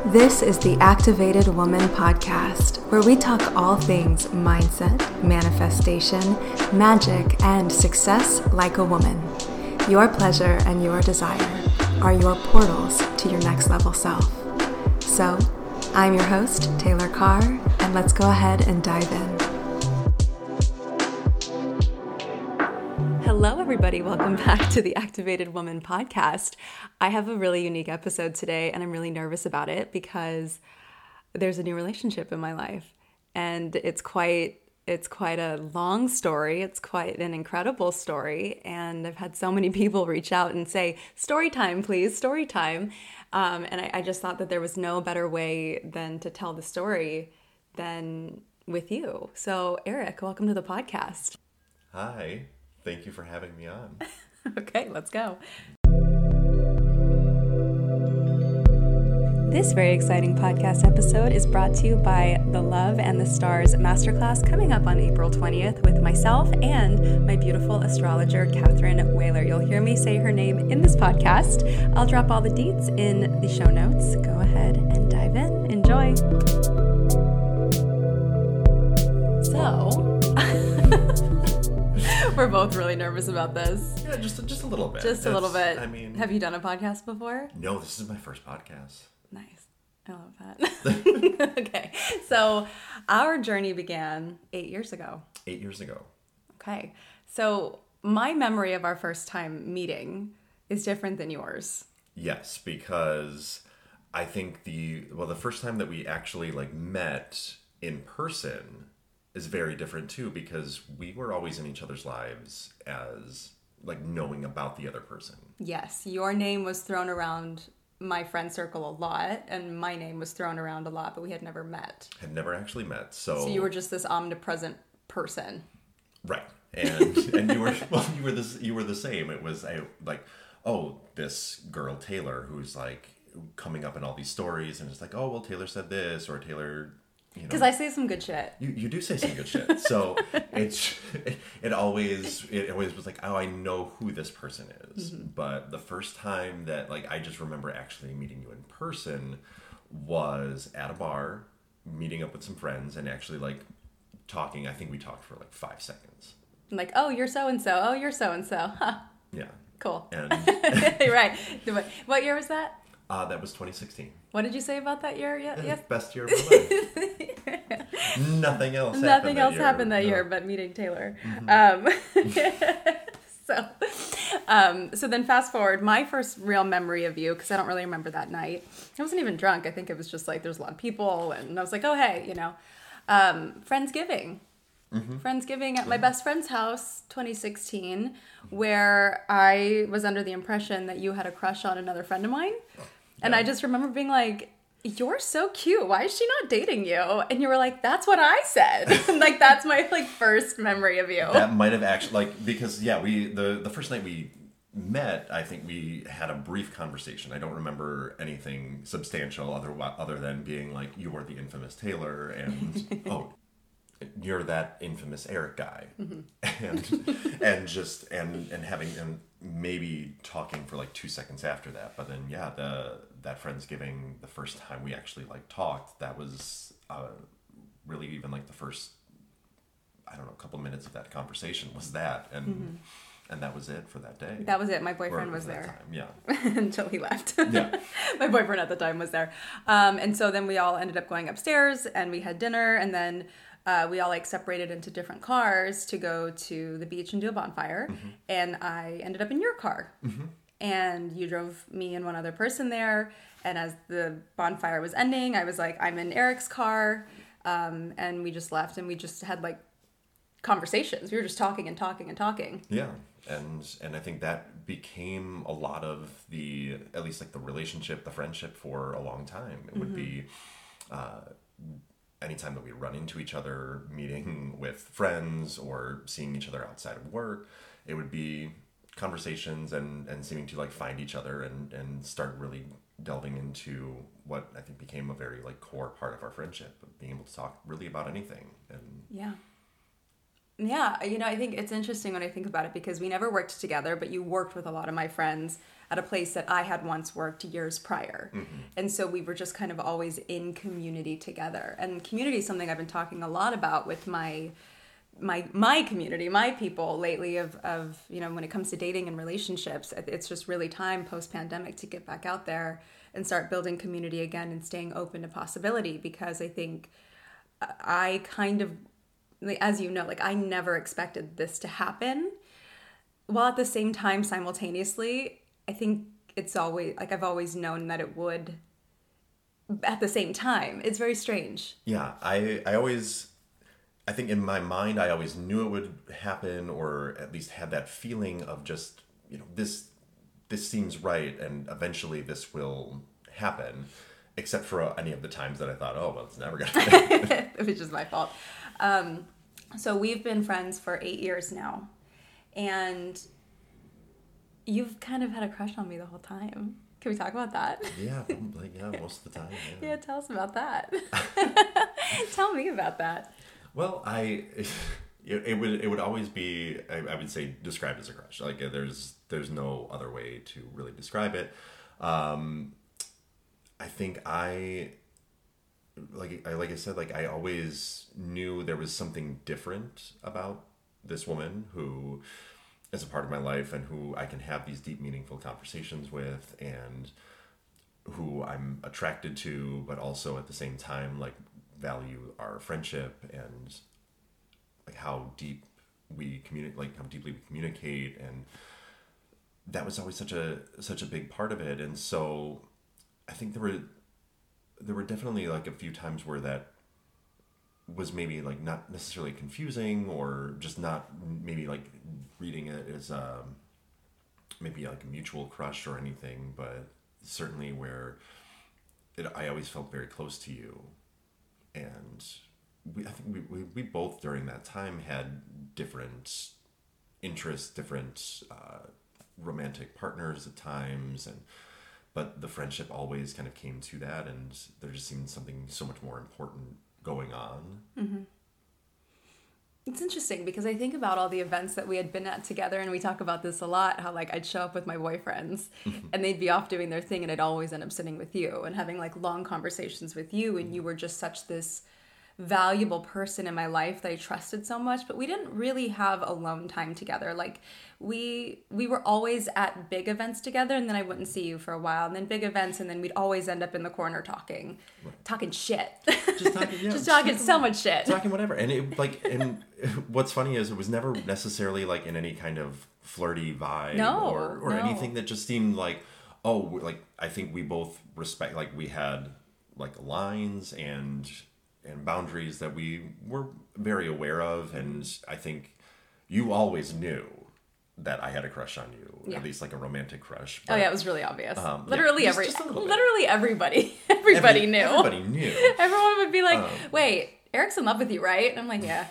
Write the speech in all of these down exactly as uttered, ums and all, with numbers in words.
This is the Activated Woman Podcast, where we talk all things mindset, manifestation, magic, and success like a woman. Your pleasure and your desire are your portals to your next level self. So, I'm your host, Taylor Carr, and let's go ahead and dive in. Hello, everybody. Welcome back to the Activated Woman Podcast. I have a really unique episode today, and I'm really nervous about it because there's a new relationship in my life, and it's quite it's quite a long story. It's quite an incredible story, and I've had so many people reach out and say, "Story time, please, story time." Um, and I, I just thought that there was no better way than to tell the story than with you. So, Eric, welcome to the podcast. Hi. Thank you for having me on. Okay, let's go. This very exciting podcast episode is brought to you by the Love and the Stars Masterclass coming up on April twentieth with myself and my beautiful astrologer, Catherine Whaler. You'll hear me say her name in this podcast. I'll drop all the deets in the show notes. Go ahead and dive in. Enjoy. So... We're both really nervous about this. Yeah, just just a little bit. Just a little bit. I mean, have you done a podcast before? No, this is my first podcast. Nice. I love that. Okay. So our journey began eight years ago. Eight years ago. Okay. So my memory of our first time meeting is different than yours. Yes, because I think the, well, the first time that we actually like met in person is very different too, because we were always in each other's lives as like knowing about the other person. Yes, your name was thrown around my friend circle a lot, and my name was thrown around a lot, but we had never met. Had never actually met. So, so you were just this omnipresent person. Right. And and you were well, you were this you were the same. It was I, like, oh, this girl Taylor who's like coming up in all these stories, and it's like, oh well, Taylor said this, or Taylor. Because I say some good shit. You you do say some good shit. So it's it always it always was like, oh, I know who this person is. Mm-hmm. But the first time that like I just remember actually meeting you in person was at a bar, meeting up with some friends, and actually like talking. I think we talked for like five seconds. Like, oh, you're so and so. Oh, you're so and so. Huh. Yeah. Cool. And right. What year was that? Uh, that was twenty sixteen. What did you say about that year? Yeah, yes. Best year of my life. Nothing else happened Nothing that else year. happened that no. year but meeting Taylor. Mm-hmm. Um, so, um, so then fast forward, my first real memory of you, because I don't really remember that night. I wasn't even drunk. I think it was just like there's a lot of people, and I was like, oh, hey, you know, um, Friendsgiving. Mm-hmm. Friendsgiving at my best friend's house, twenty sixteen, where I was under the impression that you had a crush on another friend of mine. And yeah. I just remember being like, you're so cute. Why is she not dating you? And you were like, that's what I said. Like, that's my like first memory of you. That might have actually, like, because, yeah, we the, the first night we met, I think we had a brief conversation. I don't remember anything substantial other, other than being like, you were the infamous Taylor, and, oh, you're that infamous Eric guy. Mm-hmm. And and just, and, and having, and maybe talking for like two seconds after that. But then, yeah, the that Friendsgiving, the first time we actually like talked, that was uh, really even like the first, I don't know, couple minutes of that conversation was that. And mm-hmm. and that was it for that day. That was it. My boyfriend or was there. Time. Yeah. Until he left. Yeah. My boyfriend at the time was there. Um, and so then we all ended up going upstairs and we had dinner, and then Uh, we all like separated into different cars to go to the beach and do a bonfire. Mm-hmm. And I ended up in your car. Mm-hmm. And you drove me and one other person there. And as the bonfire was ending, I was like, I'm in Eric's car. Um, and we just left, and we just had like conversations. We were just talking and talking and talking. Yeah. And and I think that became a lot of the, at least like the relationship, the friendship for a long time. It would mm-hmm. be... Uh, anytime that we run into each other, meeting with friends or seeing each other outside of work, it would be conversations and, and seeming to like find each other and, and start really delving into what I think became a very like core part of our friendship, being able to talk really about anything. And yeah. Yeah, you know, I think it's interesting when I think about it because we never worked together, but you worked with a lot of my friends at a place that I had once worked years prior. Mm-hmm. And so we were just kind of always in community together. And community is something I've been talking a lot about with my my my community, my people lately of, of, you know, when it comes to dating and relationships. It's just really time post-pandemic to get back out there and start building community again and staying open to possibility, because I think I kind of, as you know, like I never expected this to happen, while at the same time, simultaneously, I think it's always, like I've always known that it would at the same time. It's very strange. Yeah, I, I always, I think in my mind, I always knew it would happen, or at least had that feeling of just, you know, this, this seems right, and eventually this will happen, except for any of the times that I thought, oh, well, it's never going to happen. Which is my fault. Um, so we've been friends for eight years now, and you've kind of had a crush on me the whole time. Can we talk about that? Yeah, probably, yeah, most of the time. Yeah, yeah tell us about that. Tell me about that. Well, I, it, it would it would always be, I, I would say, described as a crush. Like there's there's no other way to really describe it. Um, I think I, like I like I said, like I always knew there was something different about this woman who is a part of my life and who I can have these deep, meaningful conversations with, and who I'm attracted to, but also at the same time, like, value our friendship and like how deep we communicate, like how deeply we communicate. And that was always such a, such a big part of it. And so I think there were, there were definitely like a few times where that was maybe like not necessarily confusing, or just not maybe like reading it as um, maybe like a mutual crush or anything, but certainly where it, I always felt very close to you. And we, I think we, we, we both during that time had different interests, different uh, romantic partners at times, and but the friendship always kind of came to that, and there just seemed something so much more important going on. Mm-hmm. It's interesting because I think about all the events that we had been at together, and we talk about this a lot, how like I'd show up with my boyfriends and they'd be off doing their thing, and I'd always end up sitting with you and having like long conversations with you, and you were just such this valuable person in my life that I trusted so much. But we didn't really have alone time together. Like we we were always at big events together, and then I wouldn't see you for a while, and then big events, and then we'd always end up in the corner talking right. talking shit, just talking, yeah, just talking just so much shit, talking whatever. And it like, and what's funny is it was never necessarily like in any kind of flirty vibe, no, or or no. anything that just seemed like, oh, like I think we both respect, like we had like lines and and boundaries that we were very aware of. And I think you always knew that I had a crush on you, yeah. at least like a romantic crush. But, oh yeah, it was really obvious. Um, literally yeah, every, just, just literally everybody, everybody every, knew. Everybody knew. Everyone would be like, um, "Wait, Eric's in love with you, right?" And I'm like, "Yeah."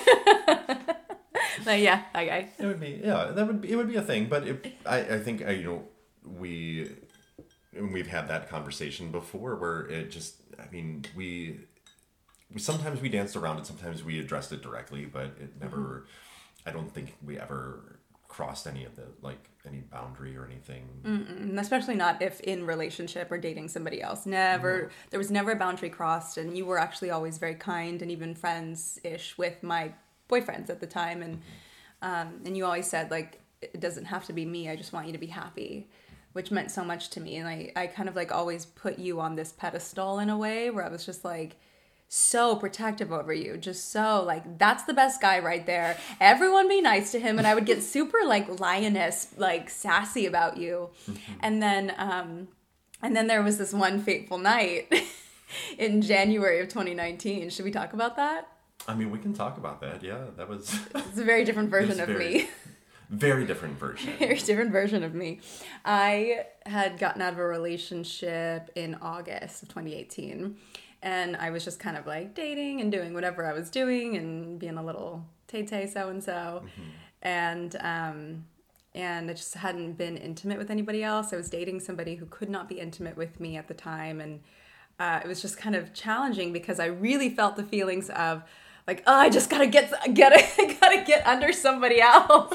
Like, yeah, that guy. It would be, yeah, that would be, it would be a thing. But it, I, I think, I, you know, we, we've had that conversation before where it just, I mean, we. Sometimes we danced around it, sometimes we addressed it directly, but it never, mm-hmm. I don't think we ever crossed any of the, like, any boundary or anything. Mm-mm. Especially not if in relationship or dating somebody else. Never, mm-hmm. There was never a boundary crossed, and you were actually always very kind and even friends-ish with my boyfriends at the time, and mm-hmm. um, and you always said, like, it doesn't have to be me, I just want you to be happy, which meant so much to me. And I, I kind of, like, always put you on this pedestal in a way where I was just, like, so protective over you, just so like, that's the best guy right there, everyone be nice to him. And I would get super like lioness, like sassy about you. Mm-hmm. And then um and then there was this one fateful night in January of twenty nineteen. Should we talk about that? I mean, we can talk about that. Yeah, that was it's a very different version of very, me. Very different version. Very different version of me. I had gotten out of a relationship in August of twenty eighteen. And I was just kind of like dating and doing whatever I was doing and being a little tay-tay so-and-so. Mm-hmm. And um, and I just hadn't been intimate with anybody else. I was dating somebody who could not be intimate with me at the time. And uh, it was just kind of challenging because I really felt the feelings of like, oh, I just gotta get, gotta, gotta get under somebody else.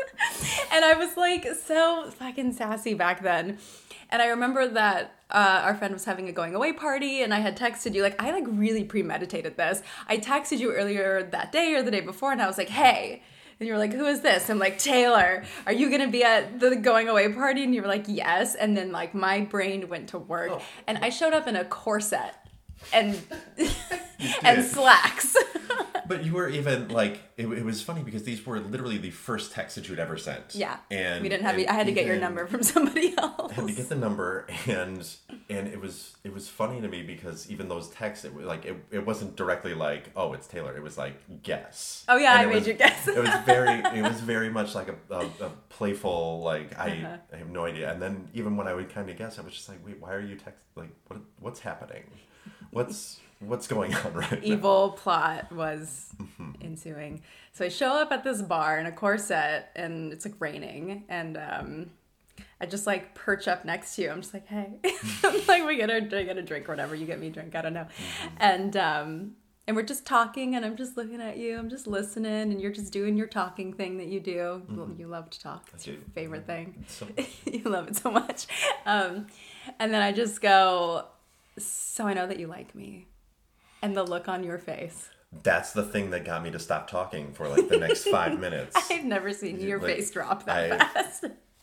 And I was like so fucking sassy back then. And I remember that uh, our friend was having a going away party, and I had texted you, like, I like really premeditated this. I texted you earlier that day or the day before, and I was like, hey. And you were like, who is this? I'm like, Taylor, are you going to be at the going away party? And you were like, yes. And then like my brain went to work, oh. and I showed up in a corset and and slacks. But you were even like, it, it was funny because these were literally the first texts that you'd ever sent. Yeah. And we didn't have, I had to get your number from somebody else. I had to get the number, and and it was it was funny to me because even those texts, it was like, it, it wasn't directly like, oh, it's Taylor. It was like, guess. Oh yeah, and I made was, you guess. It was very, it was very much like a, a, a playful, like, I, uh-huh. I have no idea. And then even when I would kind of guess, I was just like, wait, why are you text, like, what what's happening? What's what's going on right Evil now? plot was ensuing. So I show up at this bar in a corset, and it's like raining, and um, I just like perch up next to you. I'm just like, hey, like we get a get a drink or whatever. You get me a drink, I don't know, mm-hmm. and um, and we're just talking, and I'm just looking at you. I'm just listening, and you're just doing your talking thing that you do. Mm-hmm. You love to talk. It's your favorite thing. So you love it so much. Um, and then I just go, so I know that you like me. And the look on your face. That's the thing that got me to stop talking for like the next five minutes. I've never seen your like, face drop that I, fast.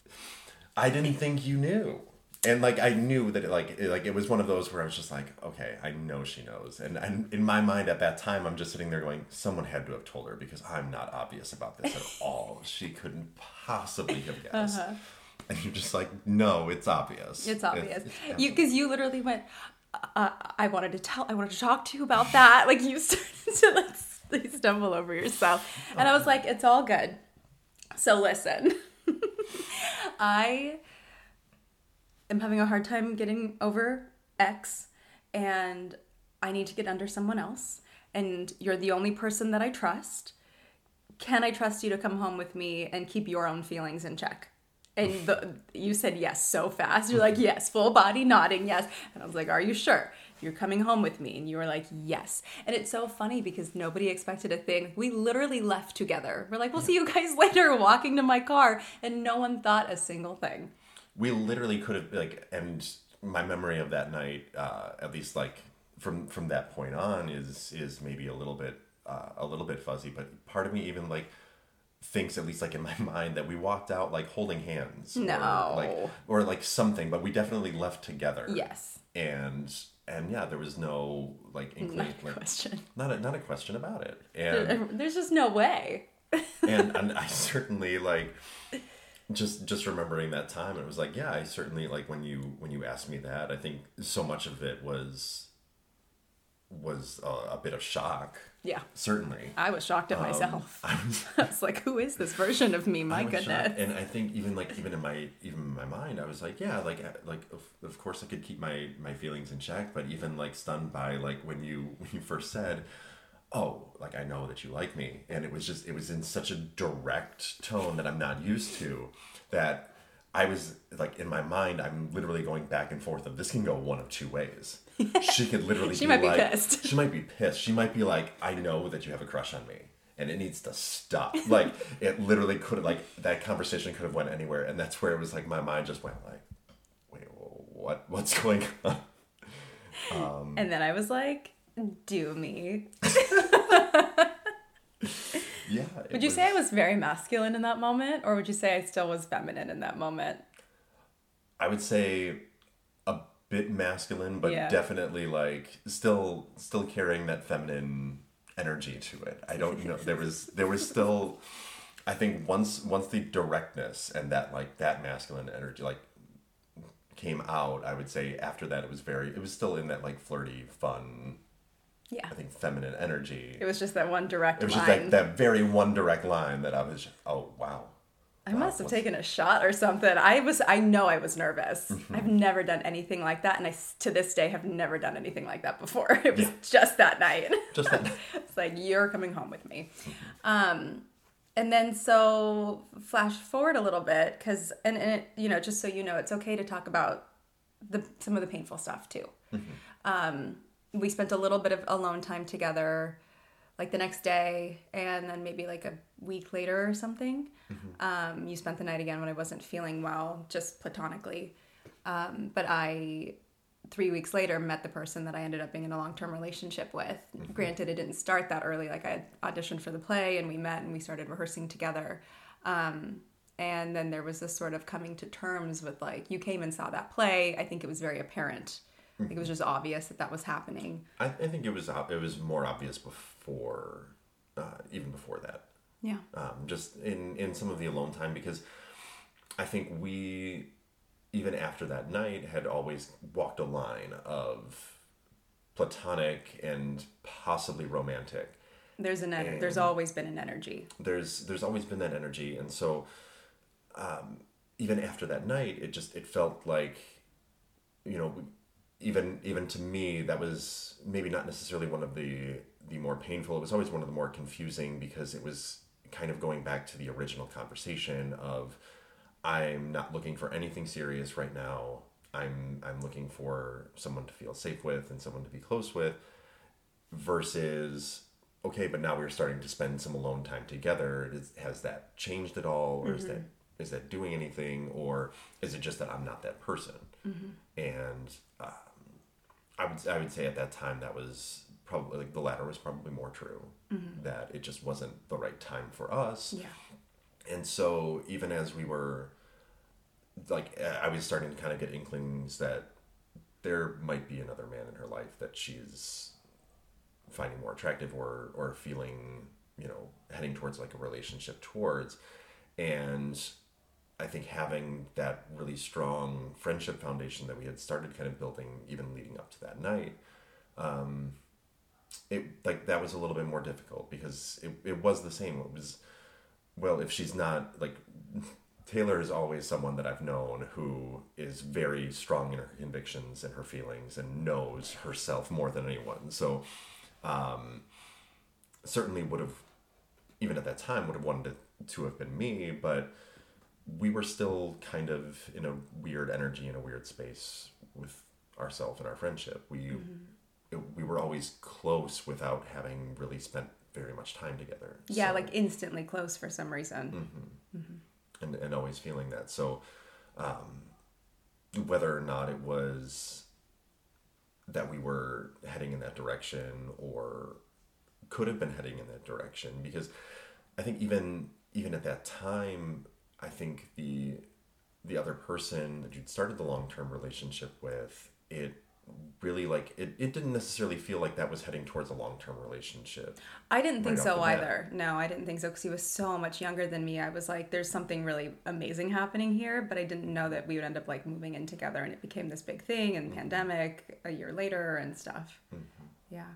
I didn't think you knew. And like I knew that it, like it, like it was one of those where I was just like, okay, I know she knows. And, and in my mind at that time, I'm just sitting there going, someone had to have told her because I'm not obvious about this at all. She couldn't possibly have guessed. Uh-huh. And you're just like, no, it's obvious. It's obvious. It's, it's you because you literally went, Uh, I wanted to tell, I wanted to talk to you about that. Like you started to like stumble over yourself. And I was like, it's all good. So listen, I am having a hard time getting over X, and I need to get under someone else. And you're the only person that I trust. Can I trust you to come home with me and keep your own feelings in check? And the, you said yes so fast. You're like, yes, full body nodding, yes. And I was like, are you sure? You're coming home with me. And you were like, yes. And it's so funny because nobody expected a thing. We literally left together. We're like, we'll see you guys later, walking to my car. And no one thought a single thing. We literally could have, like, and my memory of that night, uh, at least like from from that point on, is is maybe a little bit uh, a little bit fuzzy. But part of me even like thinks, at least like in my mind, that we walked out like holding hands. No. Or like, or like something, but we definitely left together. Yes. And and yeah, there was no like inkling. Not a like, question. Not a, not a question about it. And there's just no way. and, and I certainly like just just remembering that time, it was like, yeah, I certainly like when you when you asked me that, I think so much of it was was a, a bit of shock. Yeah. Certainly. I was shocked at um, myself. I was, I was like, who is this version of me? My goodness. Shocked. And I think even like even in my even in my mind, I was like, yeah, like like of, of course I could keep my my feelings in check, but even like stunned by like when you when you first said, oh, like I know that you like me, and it was just it was in such a direct tone that I'm not used to, that I was like, in my mind, I'm literally going back and forth of this can go one of two ways. She could literally she be might be like, pissed. She might be pissed. She might be like, I know that you have a crush on me and it needs to stop. Like, it literally could have, like, that conversation could have went anywhere. And that's where it was like, my mind just went like, wait, what, what's going on? Um, and then I was like, do me. Yeah. Would you was... say I was very masculine in that moment, or would you say I still was feminine in that moment? I would say a bit masculine, but yeah. definitely like still still carrying that feminine energy to it. I don't know. There was there was still, I think once once the directness and that like that masculine energy like came out, I would say after that it was very it was still in that like flirty, fun. Yeah. I think feminine energy. It was just that one direct line. It was just like that very one direct line that I was just, oh, wow. I wow, must have what's... taken a shot or something. I was, I know I was nervous. Mm-hmm. I've never done anything like that. And I, to this day, have never done anything like that before. It was yeah. just that night. Just that night. It's like, you're coming home with me. Mm-hmm. Um, and then so flash forward a little bit, because, and, and it, you know, just so you know, it's okay to talk about the some of the painful stuff too. Mm-hmm. Um, we spent a little bit of alone time together like the next day, and then maybe like a week later or something, um, you spent the night again when I wasn't feeling well, just platonically. Um, but I, three weeks later, met the person that I ended up being in a long-term relationship with. Mm-hmm. Granted, it didn't start that early. Like, I had auditioned for the play, and we met, and we started rehearsing together. Um, and then there was this sort of coming to terms with, like, you came and saw that play. I think it was very apparent. I think it was just obvious that that was happening. I, I think it was it was more obvious before, uh, even before that. Yeah. Um, just in, in some of the alone time, because I think we, even after that night, had always walked a line of platonic and possibly romantic. There's an en- there's always been an energy. There's there's always been that energy, and so um, even after that night, it just it felt like, you know. Even even to me, that was maybe not necessarily one of the the more painful. It was always one of the more confusing, because it was kind of going back to the original conversation of, I'm not looking for anything serious right now. I'm I'm looking for someone to feel safe with and someone to be close with, versus, okay, but now we're starting to spend some alone time together. Is, has that changed at all, or mm-hmm. is that is that doing anything, or is it just that I'm not that person? Mm-hmm. And um, I would I would say at that time that was probably, like, the latter was probably more true, mm-hmm. that it just wasn't the right time for us. Yeah. And so even as we were, like, I was starting to kind of get inklings that there might be another man in her life that she's finding more attractive, or or feeling, you know, heading towards, like, a relationship towards. And I think having that really strong friendship foundation that we had started kind of building even leading up to that night, um, it like that was a little bit more difficult, because it, it was the same. It was, well, if she's not, like, Taylor is always someone that I've known who is very strong in her convictions and her feelings and knows herself more than anyone. So um, certainly would have, even at that time, would have wanted it to have been me, but we were still kind of in a weird energy, in a weird space with ourselves and our friendship. We mm-hmm. it, we were always close without having really spent very much time together. Yeah, so, like instantly close for some reason. Mm-hmm. Mm-hmm. And and always feeling that. So um, whether or not it was that we were heading in that direction, or could have been heading in that direction, because I think even even at that time, I think the the other person that you'd started the long-term relationship with, it really, like, it, it didn't necessarily feel like that was heading towards a long-term relationship. I didn't think so either. No, I didn't think so, because he was so much younger than me. I was like, there's something really amazing happening here, but I didn't know that we would end up, like, moving in together, and it became this big thing, and mm-hmm. pandemic a year later and stuff. Mm-hmm. Yeah.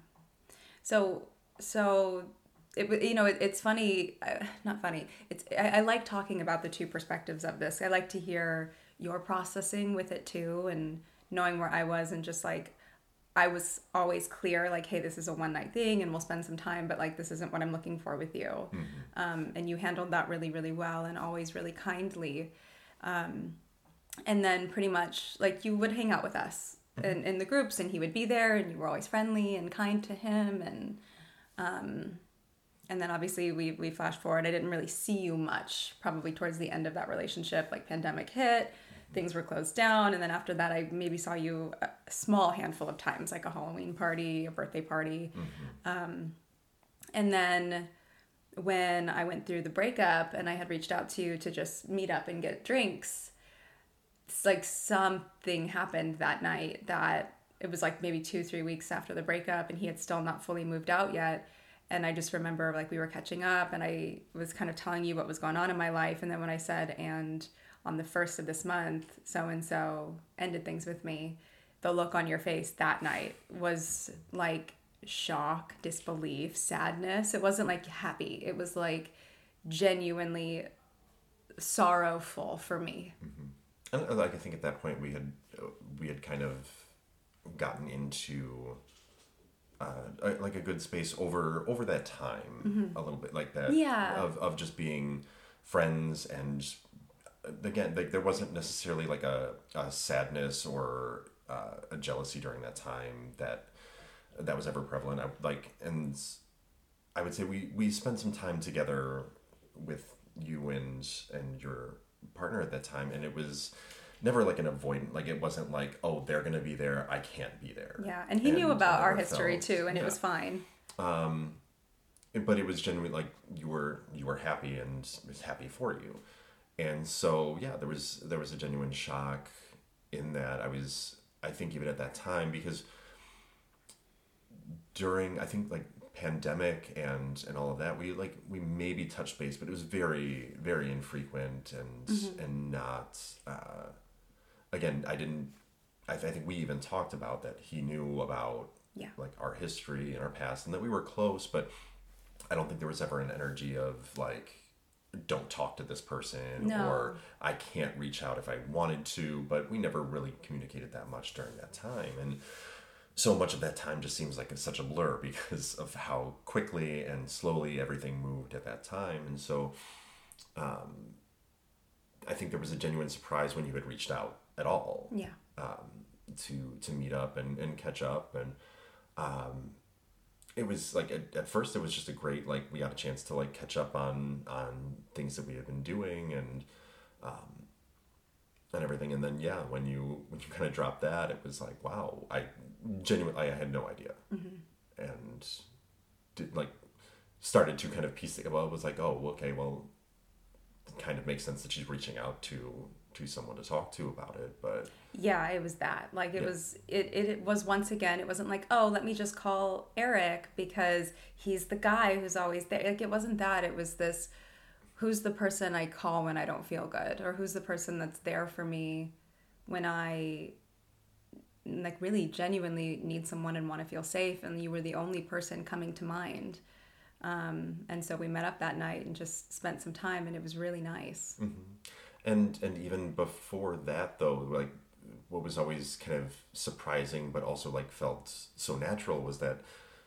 So, so... It, you know, it, it's funny, uh, not funny. It's I, I like talking about the two perspectives of this. I like to hear your processing with it too, and knowing where I was, and just like, I was always clear, like, hey, this is a one night thing and we'll spend some time, but, like, this isn't what I'm looking for with you. Mm-hmm. Um, and you handled that really, really well, and always really kindly. Um, and then pretty much, like, you would hang out with us in, in the groups, and he would be there, and you were always friendly and kind to him. And, um, And then obviously we, we flash forward. I didn't really see you much, probably towards the end of that relationship. Like, pandemic hit, things were closed down. And then after that, I maybe saw you a small handful of times, like a Halloween party, a birthday party. Mm-hmm. Um, and then when I went through the breakup and I had reached out to you to just meet up and get drinks, it's like something happened that night that it was like maybe two, three weeks after the breakup, and he had still not fully moved out yet. And I just remember, like, we were catching up, and I was kind of telling you what was going on in my life. And then when I said, and on the first of this month, so-and-so ended things with me, the look on your face that night was like shock, disbelief, sadness. It wasn't like happy. It was like genuinely sorrowful for me. Mm-hmm. And like, I think at that point we had, we had kind of gotten into... Uh, like a good space over over that time, mm-hmm. a little bit like that, yeah. of of just being friends, and again, like, there wasn't necessarily like a, a sadness or uh, a jealousy during that time that that was ever prevalent. I, like, and I would say we we spent some time together with you and and your partner at that time, and it was never like an avoidant. Like it wasn't like, oh, they're gonna be there, I can't be there. Yeah, and he and knew about I our never history felt- too, and yeah. it was fine. Um, but it was genuinely like you were you were happy and was happy for you, and so yeah, there was there was a genuine shock in that. I was I think even at that time, because during I think like pandemic and and all of that, we like we maybe touched base, but it was very very infrequent and Mm-hmm. and not uh, again I didn't I, th- I think we even talked about that he knew about Yeah. like our history and our past, and that we were close, but I don't think there was ever an energy of like, don't talk to this person, No. or I can't reach out if I wanted to, but we never really communicated that much during that time. And so much of that time just seems like it's such a blur because of how quickly and slowly everything moved at that time. And so um, I think there was a genuine surprise when you had reached out at all. Yeah. Um, to to meet up and, and catch up, and um, it was like at, at first it was just a great, like we got a chance to like catch up on on things that we had been doing, and um, and everything. And then yeah, when you when you kind of dropped that, it was like, wow, I genuinely I had no idea. Mm-hmm. And did like started to kind of piece it. Well, it was like, oh, okay, well, it kind of makes sense that she's reaching out to to someone to talk to about it. But Yeah, it was that. Like it Yeah. was it, it it was once again, it wasn't like, oh, let me just call Eric because he's the guy who's always there. Like it wasn't that. It was this, who's the person I call when I don't feel good, or who's the person that's there for me when I like really genuinely need someone and want to feel safe, and you were the only person coming to mind. Um, and so we met up that night and just spent some time, and it was really nice. And and even before that though, like what was always kind of surprising but also like felt so natural was that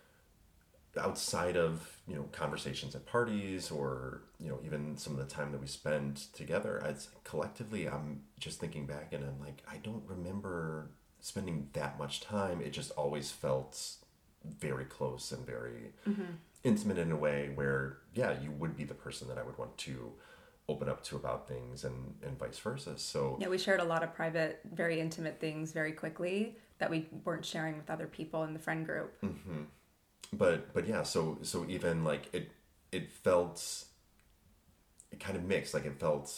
outside of, you know, conversations at parties, or, you know, even some of the time that we spend together, I'd say collectively I'm just thinking back and I'm like, I don't remember spending that much time. It just always felt very close and very intimate in a way where, yeah, you would be the person that I would want to open up to about things, and, and vice versa. So Yeah, we shared a lot of private, very intimate things very quickly that we weren't sharing with other people in the friend group. but but yeah, so so even like it it felt it kind of mixed. Like it felt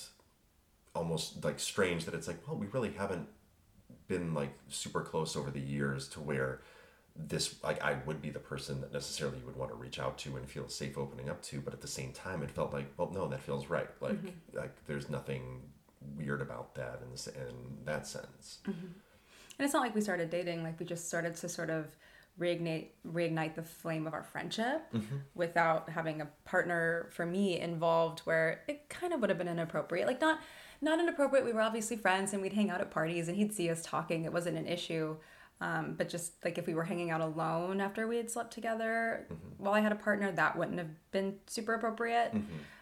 almost like strange that it's like, well, we really haven't been like super close over the years to where this, like, I would be the person that necessarily you would want to reach out to and feel safe opening up to, but at the same time it felt like, well, no, that feels right. Like like there's nothing weird about that in this, in that sense. And it's not like we started dating, like we just started to sort of reignite reignite the flame of our friendship without having a partner for me involved, where it kind of would have been inappropriate. Like not not inappropriate. We were obviously friends and we'd hang out at parties and he'd see us talking. It wasn't an issue. Um, but just like if we were hanging out alone after we had slept together while I had a partner, that wouldn't have been super appropriate.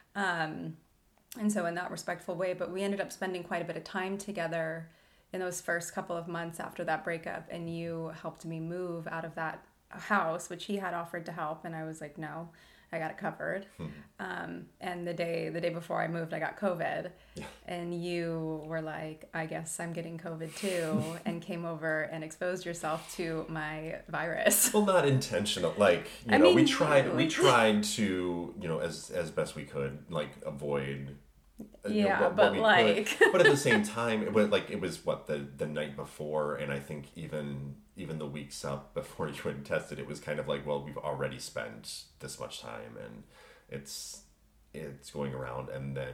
Um, and so in that respectful way, but we ended up spending quite a bit of time together in those first couple of months after that breakup, and you helped me move out of that house, which he had offered to help, and I was like, no, I got it covered. Um, and the day the day before I moved, I got COVID, Yeah. and you were like, I guess I'm getting COVID too, and came over and exposed yourself to my virus. Well, not intentional. Like, you I know, we mean, tried we like- tried to, you know, as as best we could, like avoid. uh, you know, Yeah, what- what but we like- could. But at the same time, it was like it was what the the night before, and I think even even the weeks up before you had tested, it was kind of like, well, we've already spent this much time, and it's it's going around, and then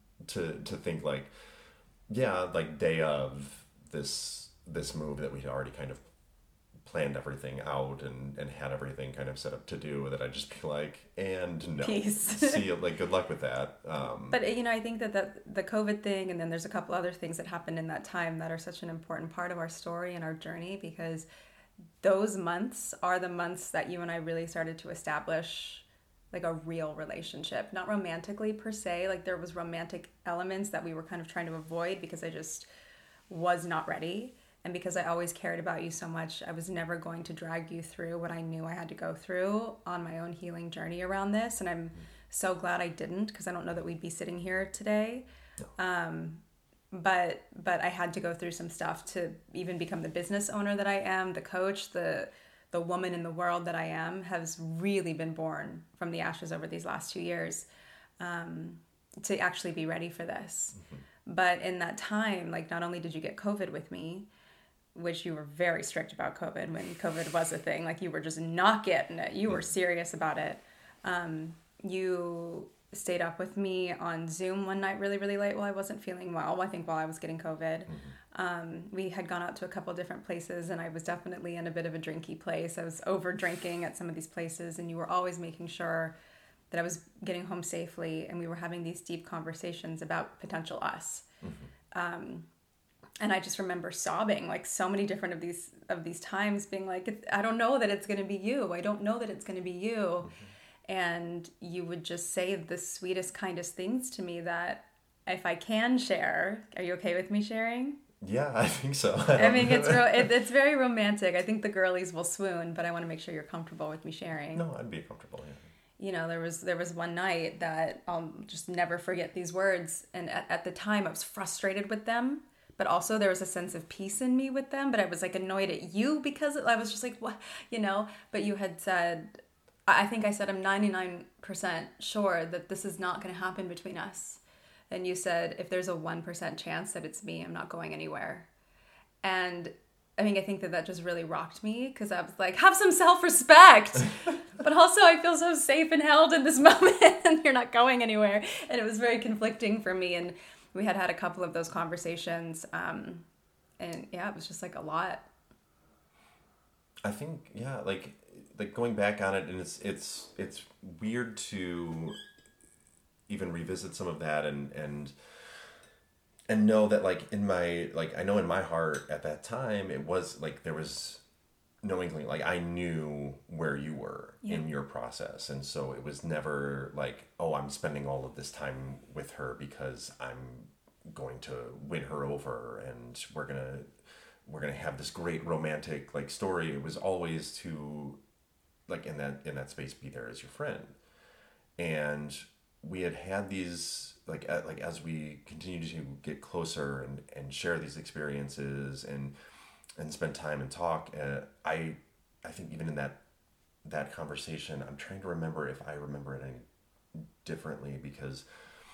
to to think like, yeah, like day of this this move that we had already kind of planned everything out and, and had everything kind of set up to do, that I'd just be like, and no, Peace. see you, like, good luck with that. Um, But, you know, I think that the, the COVID thing, and then there's a couple other things that happened in that time that are such an important part of our story and our journey, because those months are the months that you and I really started to establish like a real relationship. Not romantically per se, like there was romantic elements that we were kind of trying to avoid because I just was not ready. And because I always cared about you so much, I was never going to drag you through what I knew I had to go through on my own healing journey around this. And I'm so glad I didn't, because I don't know that we'd be sitting here today. No. Um, but but I had to go through some stuff to even become the business owner that I am, the coach, the the woman in the world that I am, has really been born from the ashes over these last two years um, to actually be ready for this. Mm-hmm. But in that time, like, not only did you get COVID with me, which you were very strict about COVID when COVID was a thing, like you were just not getting it. You were serious about it. Um, you stayed up with me on Zoom one night really, really late while I wasn't feeling well. I think while I was getting COVID. Mm-hmm. Um, we had gone out to a couple different places, and I was definitely in a bit of a drinky place. I was over drinking at some of these places, and you were always making sure that I was getting home safely, and we were having these deep conversations about potential us. Mm-hmm. Um, and I just remember sobbing, like so many different of these of these times, being like, I don't know that it's going to be you. I don't know that it's going to be you. Mm-hmm. And you would just say the sweetest, kindest things to me that if I can share, are you okay with me sharing? Yeah, I think so. I, I mean, it's real, it, it's very romantic. I think the girlies will swoon, but I want to make sure you're comfortable with me sharing. No, I'd be comfortable, yeah. You know, there was there was one night that I'll just never forget these words. And at, at the time, I was frustrated with them, but also there was a sense of peace in me with them. But I was like annoyed at you because I was just like, what, you know, but you had said, I think I said, I'm ninety-nine percent sure that this is not going to happen between us. And you said, if there's a one percent chance that it's me, I'm not going anywhere. And I mean, I think that that just really rocked me, because I was like, have some self-respect. But also I feel so safe and held in this moment, and you're not going anywhere. And it was very conflicting for me. And we had had a couple of those conversations. Um, and yeah, it was just like a lot. I think, yeah, like, like going back on it, and it's, it's, it's weird to even revisit some of that and, and, and know that, like, in my, like, I know in my heart at that time, it was like, there was no inkling, like, I knew where you were yeah. in your process. And so it was never like, oh, I'm spending all of this time with her because I'm going to win her over and we're going to, we're going to have this great romantic, like, story. It was always to, like, in that, in that space, be there as your friend. And we had had these, like, uh, like as we continued to get closer and, and share these experiences and, and spend time and talk, uh, I, I think even in that, that conversation, I'm trying to remember if I remember it any differently, because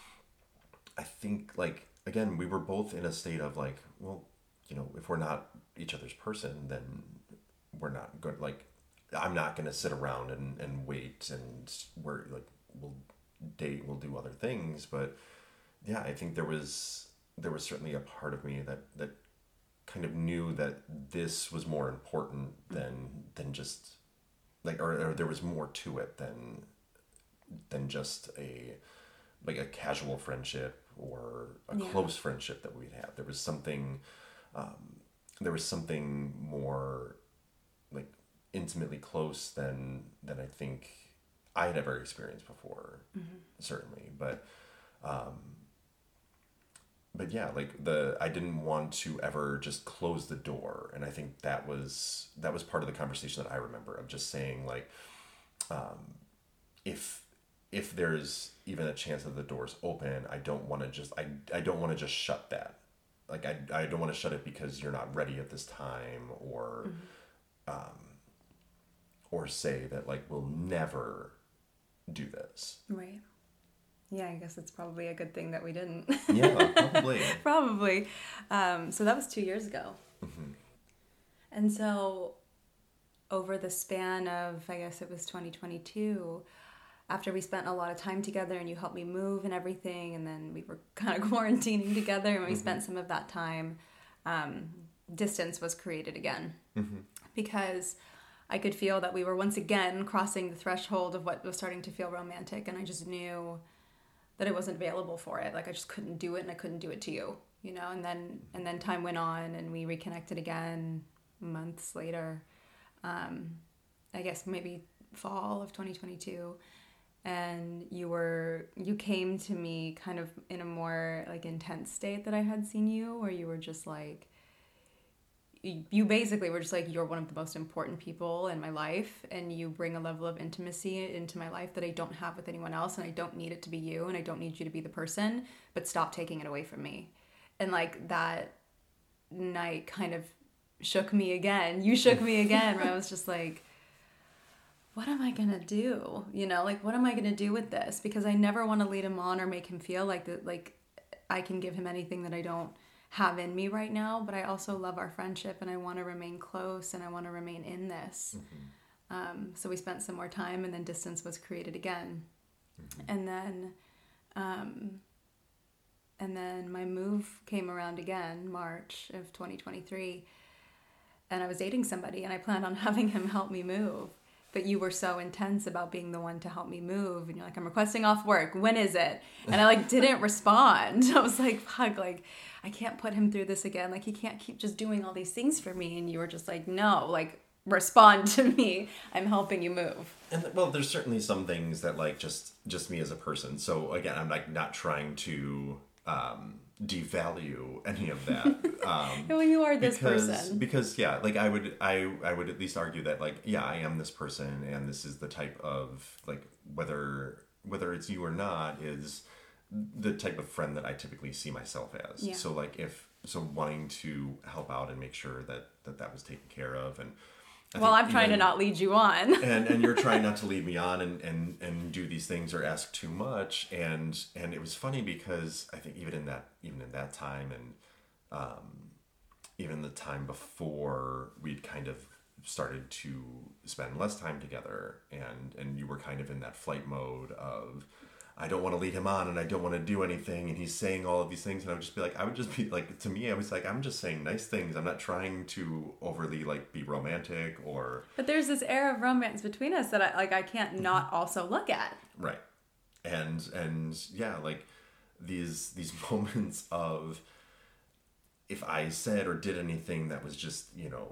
I think, like, again, we were both in a state of, like, well, you know, if we're not each other's person, then we're not good. Like, I'm not going to sit around and, and wait, and we're like, we'll date, we'll do other things. But yeah, I think there was, there was certainly a part of me that, that kind of knew that this was more important than, than just like, or, or there was more to it than, than just a, like a casual friendship or a yeah. close friendship that we'd had. There was something, um, there was something more like intimately close than, than I think I had ever experienced before, mm-hmm. certainly. But, um, but yeah, like the, I didn't want to ever just close the door. And I think that was, that was part of the conversation that I remember of just saying, like, um, if, if there's even a chance that the door's open, I don't want to just, I, I don't want to just shut that. Like, I, I don't want to shut it because you're not ready at this time, or, mm-hmm. um, or say that, like, we'll never do this. Right. Yeah, I guess it's probably a good thing that we didn't. Yeah, probably. Probably. Um, so that was two years ago. Mm-hmm. And so over the span of, I guess it was twenty twenty-two, after we spent a lot of time together and you helped me move and everything, and then we were kind of quarantining together, and we mm-hmm. spent some of that time, um, distance was created again. Mm-hmm. Because I could feel that we were once again crossing the threshold of what was starting to feel romantic, and I just knew that it wasn't available for it. Like, I just couldn't do it, and I couldn't do it to you, you know? And then, and then time went on, and we reconnected again months later. Um, I guess maybe fall of twenty twenty-two. And you were, you came to me kind of in a more, like, intense state that I had seen you, where you were just like, you basically were just like, you're one of the most important people in my life, and you bring a level of intimacy into my life that I don't have with anyone else, and I don't need it to be you, and I don't need you to be the person, but stop taking it away from me. And like that night kind of shook me again. You shook me again, where I was just like, what am I gonna do? You know, like, what am I gonna do with this? Because I never want to lead him on or make him feel like that, like I can give him anything that I don't have in me right now, but I also love our friendship, and I want to remain close, and I want to remain in this. Mm-hmm. Um, so we spent some more time, and then distance was created again. Mm-hmm. And then, um, and then my move came around again, March of twenty twenty-three, and I was dating somebody, and I planned on having him help me move. But you were so intense about being the one to help me move. And you're like, I'm requesting off work. When is it? And I like didn't respond. I was like, fuck, like, I can't put him through this again. Like, he can't keep just doing all these things for me. And you were just like, no, like, respond to me. I'm helping you move. And well, there's certainly some things that like just, just me as a person. So again, I'm like not trying to, um, devalue any of that. Um, well, you are this because, person. Because yeah, like I would, I, I would at least argue that like, yeah, I am this person, and this is the type of like, whether, whether it's you or not, is the type of friend that I typically see myself as. Yeah. So like if, so wanting to help out and make sure that, that that was taken care of. And I well, I'm trying even, to not lead you on. and and you're trying not to lead me on and, and, and do these things or ask too much. And and it was funny because I think even in that even in that time and um, even the time before, we'd kind of started to spend less time together, and and you were kind of in that flight mode of, I don't want to lead him on, and I don't want to do anything, and he's saying all of these things, and I would just be like, I would just be like, to me, I was like, I'm just saying nice things. I'm not trying to overly like be romantic or. But there's this air of romance between us that I like I can't not also look at. Right, and and yeah, like these these moments of, if I said or did anything that was just, you know,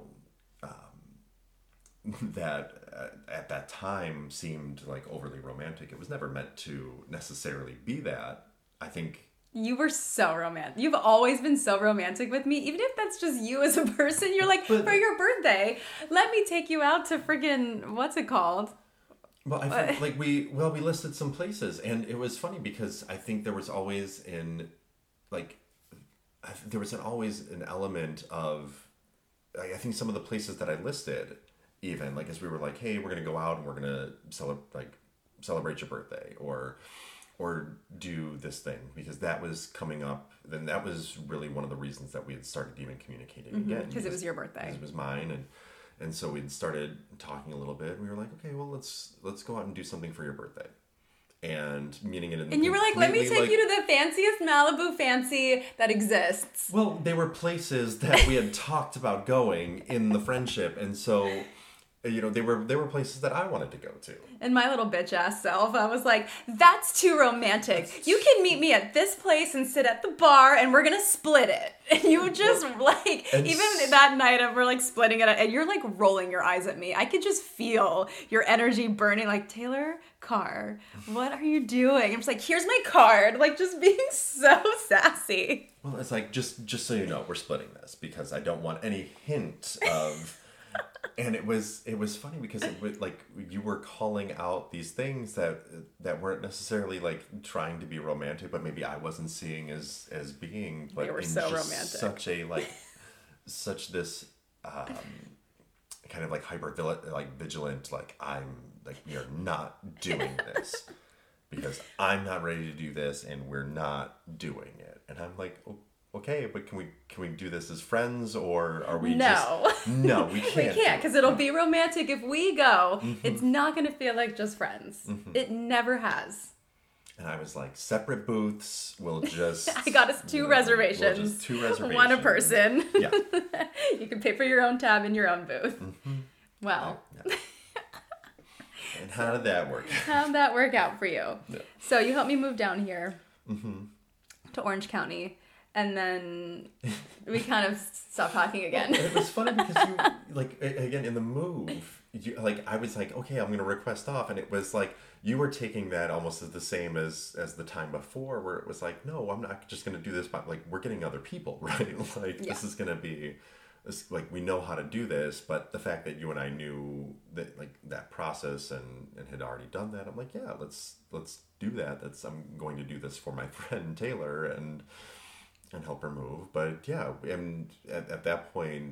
um, that uh, at that time seemed like overly romantic, it was never meant to necessarily be that. I think you were so romantic. You've always been so romantic with me, even if that's just you as a person. You're like, but, for your birthday, let me take you out to friggin', what's it called? Well, I think, like we well we listed some places, and it was funny because I think there was always in like I, there was an, always an element of, I think some of the places that I listed, even like as we were like, hey, we're gonna go out and we're gonna celebrate like celebrate your birthday, or or do this thing, because that was coming up. Then that was really one of the reasons that we had started even communicating mm-hmm, again, because it was your birthday. It was mine, and. And so we'd started talking a little bit, and we were like, okay, well, let's let's go out and do something for your birthday. And meeting it in And you were like, let me take like, you to the fanciest Malibu fancy that exists. Well, they were places that we had talked about going in the friendship, and so, you know, they were they were places that I wanted to go to. And my little bitch ass self, I was like, that's too romantic. You can meet me at this place and sit at the bar, and we're gonna split it. And you just well, like, even s- that night of we're like splitting it, and you're like rolling your eyes at me. I could just feel your energy burning. Like, Taylor Carr, what are you doing? I'm just like, here's my card. Like, just being so sassy. Well, it's like, just just so you know, we're splitting this because I don't want any hint of. And it was it was funny because it was like you were calling out these things that that weren't necessarily like trying to be romantic, but maybe I wasn't seeing as as being. But they were in so just romantic. Such a like, such this um, kind of like hyper like vigilant. Like, I'm like, we are not doing this because I'm not ready to do this, and we're not doing it. And I'm like, oh, okay, but can we can we do this as friends, or are we no. just... No, we can't. We can't, because it'll be romantic if we go. Mm-hmm. It's not going to feel like just friends. Mm-hmm. It never has. And I was like, separate booths, we'll just... I got us two reservations. We'll just two reservations. One a person. Yeah. You can pay for your own tab in your own booth. Mm-hmm. Well... Yeah. And how did that work? How did that work out for you? Yeah. So you helped me move down here mm-hmm. to Orange County. And then we kind of stopped talking again. Well, it was funny because you, like, again, in the move, you, like, I was like, okay, I'm going to request off. And it was like, you were taking that almost as the same as, as the time before, where it was like, no, I'm not just going to do this, but like, we're getting other people, right? Like, yeah. This is going to be, it's like we know how to do this, but the fact that you and I knew that like that process and, and had already done that, I'm like, yeah, let's let's do that. That's I'm going to do this for my friend Taylor and and help her move. But yeah, and at, at that point,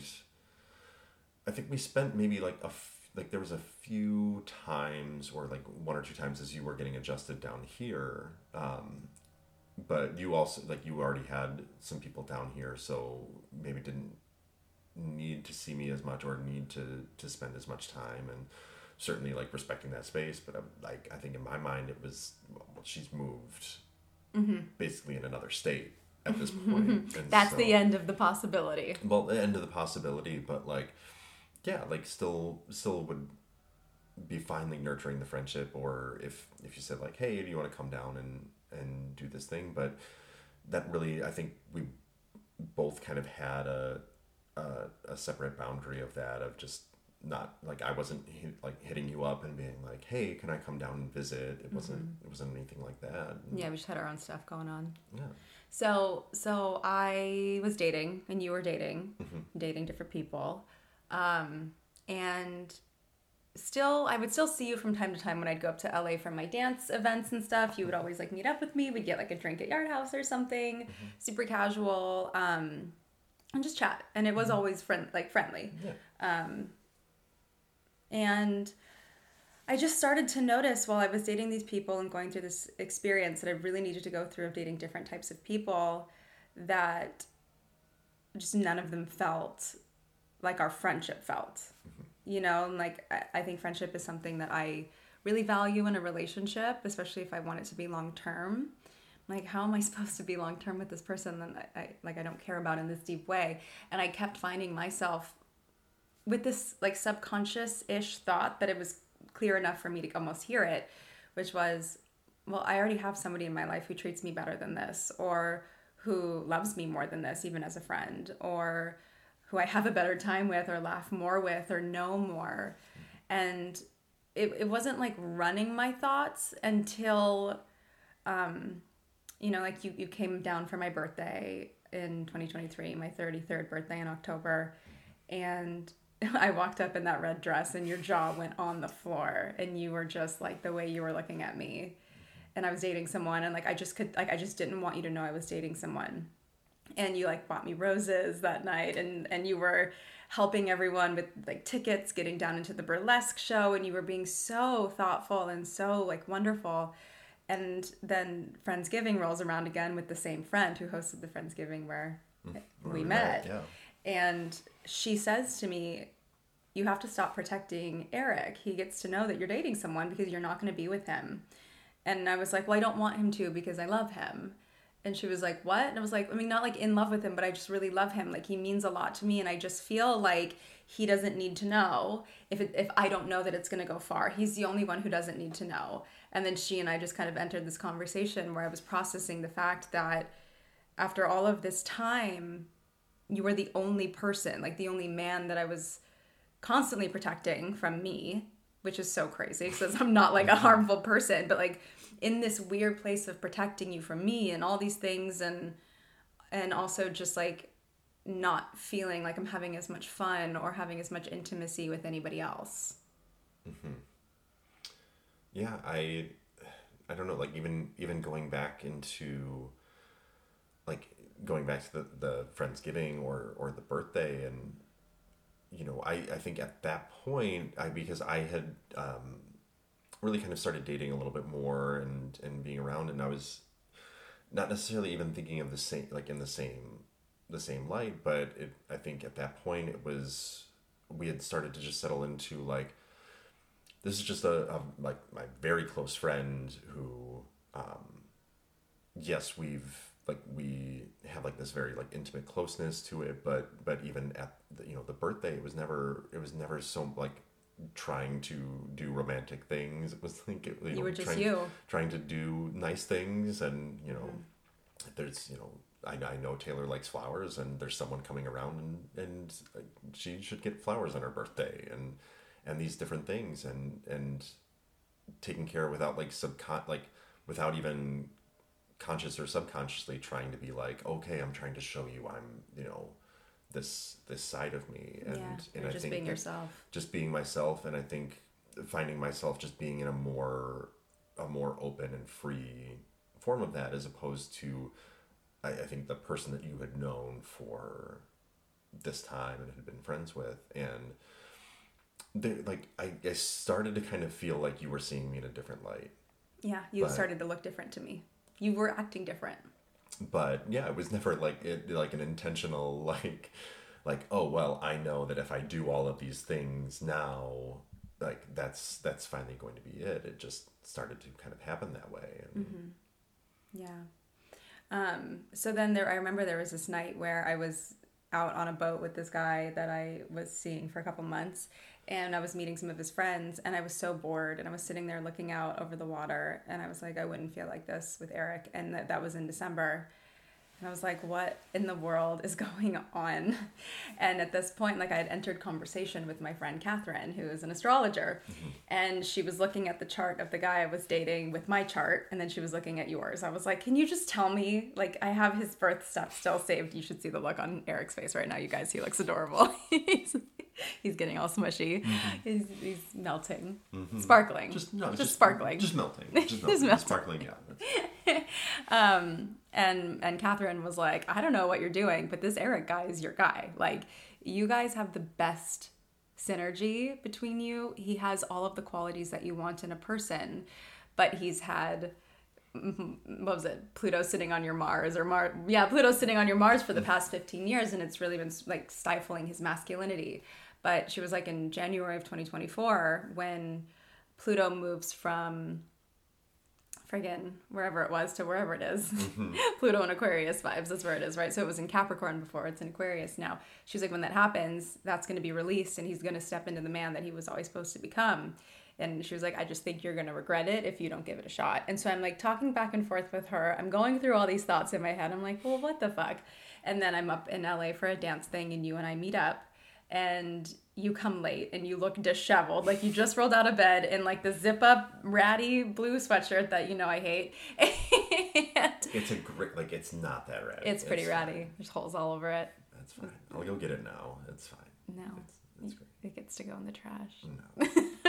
I think we spent maybe like a f- like there was a few times or like one or two times as you were getting adjusted down here. Um, but you also like you already had some people down here, so maybe didn't need to see me as much or need to to spend as much time, and certainly like respecting that space. But I'm, like I think in my mind it was, well, she's moved mm-hmm. basically in another state at this point. And that's so, the end of the possibility. Well, the end of the possibility, but like yeah, like still still would be finally nurturing the friendship, or if if you said like, hey, do you want to come down and and do this thing? But that really, I think we both kind of had a a, a separate boundary of that, of just not like I wasn't hit, like hitting you up and being like, hey, can I come down and visit? It wasn't mm-hmm. it wasn't anything like that. And yeah, we just had our own stuff going on. Yeah. So so I was dating and you were dating, mm-hmm. dating different people, um, and still I would still see you from time to time when I'd go up to L A for my dance events and stuff. You would always like meet up with me. We'd get like a drink at Yard House or something, mm-hmm. super casual. Um, and just chat, and it was always friend like friendly. Yeah. Um, and I just started to notice while I was dating these people and going through this experience that I really needed to go through of dating different types of people, that just none of them felt like our friendship felt. Mm-hmm. You know, and like I, I think friendship is something that I really value in a relationship, especially if I want it to be long term. Like, how am I supposed to be long term with this person that I, I like I don't care about in this deep way? And I kept finding myself with this like subconscious-ish thought that it was clear enough for me to almost hear it, which was, well, I already have somebody in my life who treats me better than this, or who loves me more than this, even as a friend, or who I have a better time with, or laugh more with, or know more. And it it wasn't like running my thoughts until um you know, like you, you came down for my birthday in twenty twenty-three, my thirty-third birthday in October. And I walked up in that red dress and your jaw went on the floor, and you were just like the way you were looking at me. And I was dating someone, and like I just could, like I just didn't want you to know I was dating someone. And you like bought me roses that night, and, and you were helping everyone with like tickets, getting down into the burlesque show, and you were being so thoughtful and so like wonderful. And then Friendsgiving rolls around again with the same friend who hosted the Friendsgiving where mm, we met. Yeah. And she says to me, you have to stop protecting Eric. He gets to know that you're dating someone because you're not going to be with him. And I was like, well, I don't want him to because I love him. And she was like, what? And I was like, I mean, not like in love with him, but I just really love him. Like, he means a lot to me. And I just feel like he doesn't need to know if it, if I don't know that it's going to go far. He's the only one who doesn't need to know. And then she and I just kind of entered this conversation where I was processing the fact that after all of this time, you were the only person, like the only man that I was constantly protecting from me, which is so crazy because I'm not like a harmful person, but like in this weird place of protecting you from me and all these things, and and also just like not feeling like I'm having as much fun or having as much intimacy with anybody else. Mm-hmm. Yeah, I I don't know, like even even going back into like going back to the, the Friendsgiving or, or the birthday, and you know, I, I think at that point I because I had um, really kind of started dating a little bit more and, and being around, and I was not necessarily even thinking of the same like in the same the same light, but it I think at that point it was we had started to just settle into like, this is just a, a like my very close friend who, um, yes, we've like we have like this very like intimate closeness to it, but but even at the, you know the birthday, it was never it was never so like trying to do romantic things. It was like it, you, you know, were just trying, you trying to do nice things, and you know, mm-hmm. there's you know. I, I know Taylor likes flowers, and there's someone coming around, and, and like, she should get flowers on her birthday, and and these different things, and and taking care without like subcon like without even conscious or subconsciously trying to be like, okay, I'm trying to show you I'm you know this this side of me, and yeah, and you're I just think being that- yourself. just being myself, and I think finding myself just being in a more a more open and free form of that, as opposed to I, I think the person that you had known for this time and had been friends with, and they, like I, I started to kind of feel like you were seeing me in a different light. Yeah, you But- started to look different to me. You were acting different. But yeah, it was never like it like an intentional like like oh well, I know that if I do all of these things now, like that's that's finally going to be it. It just started to kind of happen that way. And Mm-hmm. Yeah. Um, so then there, I remember there was this night where I was out on a boat with this guy that I was seeing for a couple months, and I was meeting some of his friends, and I was so bored, and I was sitting there looking out over the water, and I was like, I wouldn't feel like this with Eric, and that, that was in December. And I was like, what in the world is going on? And at this point, like I had entered conversation with my friend Catherine, who is an astrologer. Mm-hmm. And she was looking at the chart of the guy I was dating with my chart. And then she was looking at yours. I was like, can you just tell me? Like, I have his birth stuff still saved. You should see the look on Eric's face right now, you guys. He looks adorable. he's, he's getting all smushy. Mm-hmm. He's, he's melting. Mm-hmm. Sparkling. Just, no, just, just sparkling. Just melting. Just melting. melting. Sparkling, yeah. um, and and Catherine was like, I don't know what you're doing, but this Eric guy is your guy. Like, you guys have the best synergy between you. He has all of the qualities that you want in a person, but he's had, what was it, Pluto sitting on your Mars, or Mars, yeah, Pluto sitting on your Mars for the past fifteen years, and it's really been like stifling his masculinity. But she was like, in January of twenty twenty-four, when Pluto moves from friggin' wherever it was to wherever it is. Mm-hmm. Pluto and Aquarius vibes, that's where it is, right? So it was in Capricorn before, it's in Aquarius now. She's like, when that happens, that's going to be released, and he's going to step into the man that he was always supposed to become. And she was like, I just think you're going to regret it if you don't give it a shot. And so I'm like talking back and forth with her. I'm going through all these thoughts in my head. I'm like, well, what the fuck? And then I'm up in L A for a dance thing, and you and I meet up, and you come late, and you look disheveled, like you just rolled out of bed in like the zip up ratty blue sweatshirt that you know I hate. And it's a great, like it's not that ratty. It's pretty it's ratty. Fine. There's holes all over it. That's fine. I'll go get it now. It's fine. No, it's, it's great. It gets to go in the trash. No.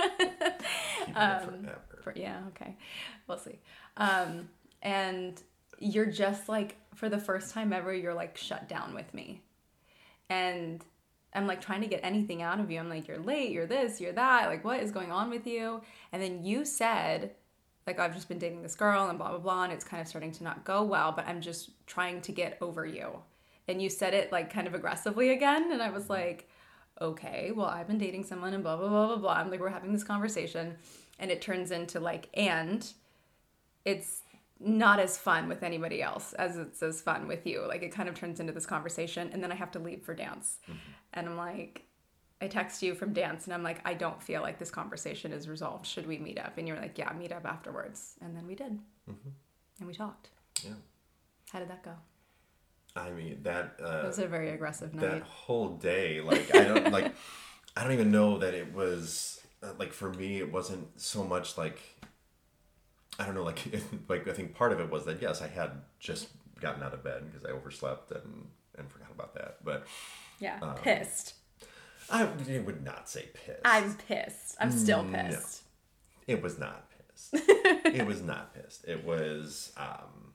Keep um, it forever. For, yeah. Okay. We'll see. Um, and you're just like, for the first time ever, you're like shut down with me, and I'm like trying to get anything out of you. I'm like, you're late, you're this, you're that. Like, what is going on with you? And then you said, like, I've just been dating this girl and blah, blah, blah. And it's kind of starting to not go well, but I'm just trying to get over you. And you said it like kind of aggressively again. And I was like, okay, well, I've been dating someone and blah, blah, blah, blah, blah. I'm like, we're having this conversation. And it turns into like, and it's not as fun with anybody else as it's as fun with you. Like, it kind of turns into this conversation, and then I have to leave for dance. Mm-hmm. And I'm like, I text you from dance, and I'm like, I don't feel like this conversation is resolved. Should we meet up? And you're like, yeah, meet up afterwards. And then we did. Mm-hmm. And we talked. Yeah. How did that go? I mean, that... Uh, it was a very aggressive night. That whole day, like, I don't, like, I don't even know that it was, uh, like, for me, it wasn't so much, like... I don't know, like, like I think part of it was that, yes, I had just gotten out of bed because I overslept and, and forgot about that. But yeah, um, pissed. I would not say pissed. I'm pissed. I'm still pissed. No, it was not pissed. It was not pissed. It was, um,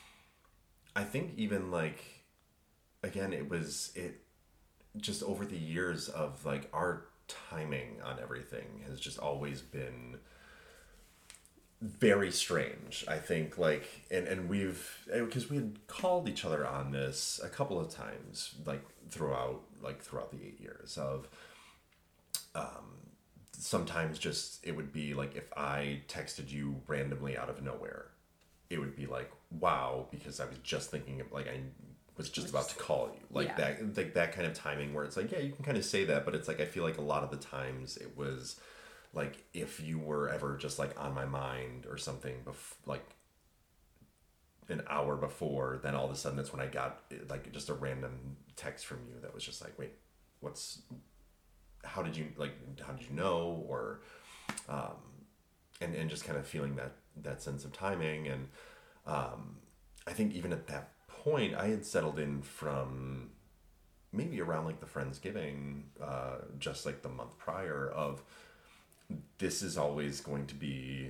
I think even like, again, it was, it just over the years of like our timing on everything has just always been very strange. I think like, and, and we've, because we had called each other on this a couple of times, like throughout, like throughout the eight years of, um, sometimes just, it would be like, if I texted you randomly out of nowhere, it would be like, wow, because I was just thinking of like, I was just about to call you, like yeah. that, like that kind of timing where it's like, yeah, you can kind of say that, but it's like, I feel like a lot of the times it was like, if you were ever just like on my mind or something, bef- like an hour before, then all of a sudden that's when I got like just a random text from you that was just like, wait, what's, how did you, like, how did you know? Or, um, and, and just kind of feeling that, that sense of timing. And, um, I think even at that point I had settled in from maybe around like the Friendsgiving, uh, just like the month prior, of this is always going to be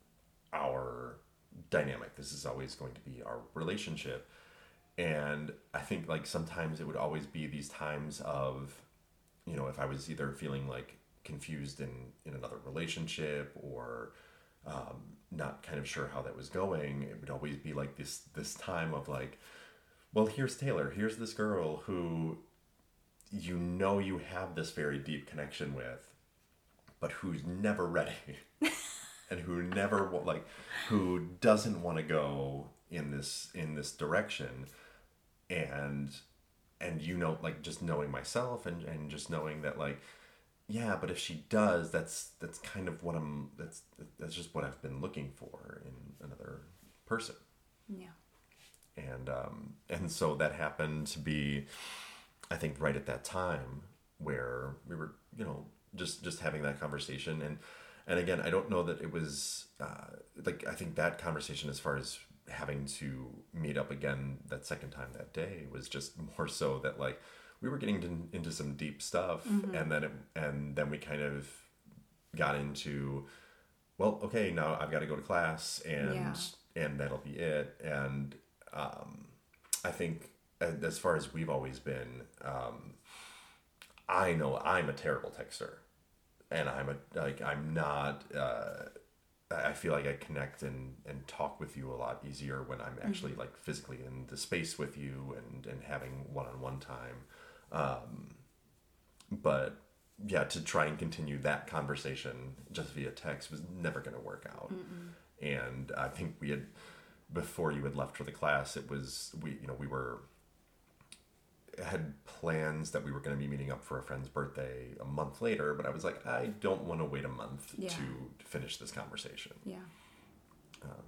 our dynamic. This is always going to be our relationship. And I think like sometimes it would always be these times of, you know, if I was either feeling like confused in, in another relationship or um, not kind of sure how that was going, it would always be like this, this time of like, well, here's Taylor, here's this girl who you know you have this very deep connection with, but who's never ready and who never like, who doesn't want to go in this, in this direction. And, and, you know, like just knowing myself and, and just knowing that like, yeah, but if she does, that's, that's kind of what I'm, that's, that's just what I've been looking for in another person. Yeah. And, um, and so that happened to be, I think, right at that time where we were, you know, just, just having that conversation. And, and again, I don't know that it was, uh, like, I think that conversation as far as having to meet up again that second time that day was just more so that like we were getting to, into some deep stuff. Mm-hmm. and then it, and then we kind of got into, well, okay, now I've got to go to class and yeah. and that'll be it. And um I think as far as we've always been, um I know I'm a terrible texter, and I'm a like I'm not uh I feel like I connect and, and talk with you a lot easier when I'm actually mm-hmm. like physically in the space with you and, and having one-on-one time. Um, but yeah, to try and continue that conversation just via text was never going to work out. Mm-mm. And I think we had, before you had left for the class, it was, we, you know, we were, had plans that we were going to be meeting up for a friend's birthday a month later, but I was like, I don't want to wait a month yeah. to finish this conversation. Yeah. Um,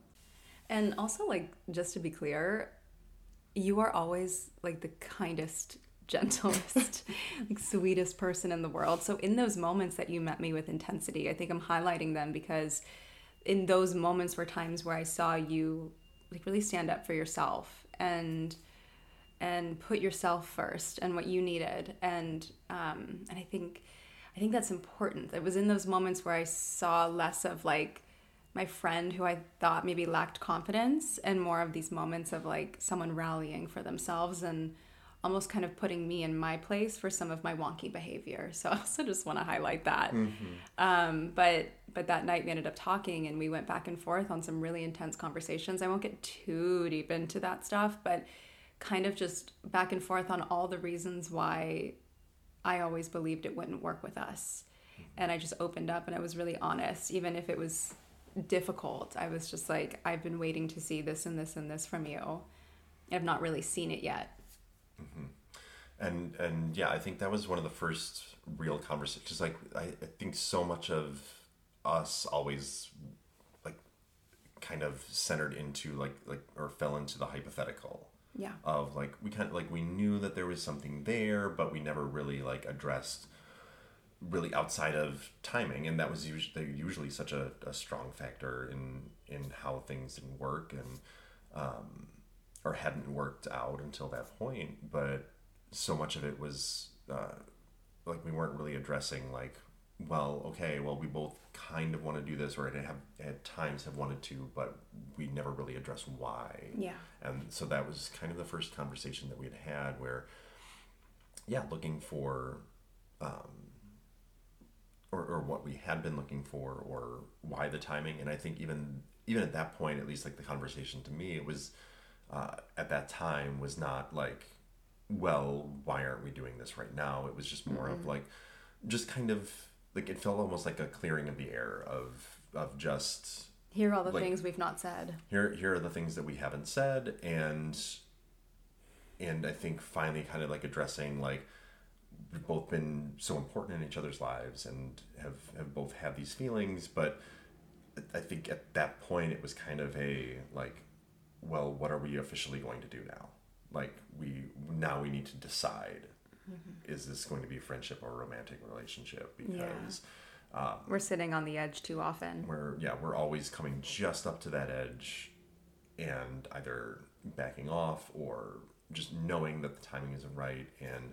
and also, like, just to be clear, you are always like the kindest, gentlest, like sweetest person in the world. So in those moments that you met me with intensity, I think I'm highlighting them because in those moments were times where I saw you like really stand up for yourself and and put yourself first and what you needed. And um, and I think I think that's important. It was in those moments where I saw less of like my friend who I thought maybe lacked confidence and more of these moments of like someone rallying for themselves and almost kind of putting me in my place for some of my wonky behavior. So I also just want to highlight that. Mm-hmm. Um, but but that night we ended up talking and we went back and forth on some really intense conversations. I won't get too deep into that stuff, but kind of just back and forth on all the reasons why I always believed it wouldn't work with us. And I just opened up and I was really honest, even if it was difficult. I was just like, I've been waiting to see this and this and this from you. I've not really seen it yet. Mm-hmm. And, and yeah, I think that was one of the first real conversations. Like, I, I think so much of us always like kind of centered into like, like, or fell into the hypothetical. Yeah. Of like, we kind of like, we knew that there was something there, but we never really like addressed really outside of timing. And that was usually, usually such a, a strong factor in, in how things didn't work and, um, or hadn't worked out until that point. But so much of it was, uh, like we weren't really addressing like, well, okay, well, we both kind of want to do this, or have at times have wanted to, but we never really addressed why. Yeah. And so that was kind of the first conversation that we had had where, yeah, looking for, um, or, or what we had been looking for, or why the timing. And I think even, even at that point, at least like the conversation to me, it was, uh, at that time was not like, well, why aren't we doing this right now? It was just more mm-hmm. of like, just kind of, like it felt almost like a clearing of the air of of just here are all the like, things we've not said. Here here are the things that we haven't said, and and I think finally kind of like addressing like we've both been so important in each other's lives and have have both had these feelings, but I think at that point it was kind of a like, well, what are we officially going to do now? Like we now we need to decide. Mm-hmm. Is this going to be a friendship or a romantic relationship? Because yeah. um, we're sitting on the edge too often. We're yeah, we're always coming just up to that edge, and either backing off or just knowing that the timing isn't right, and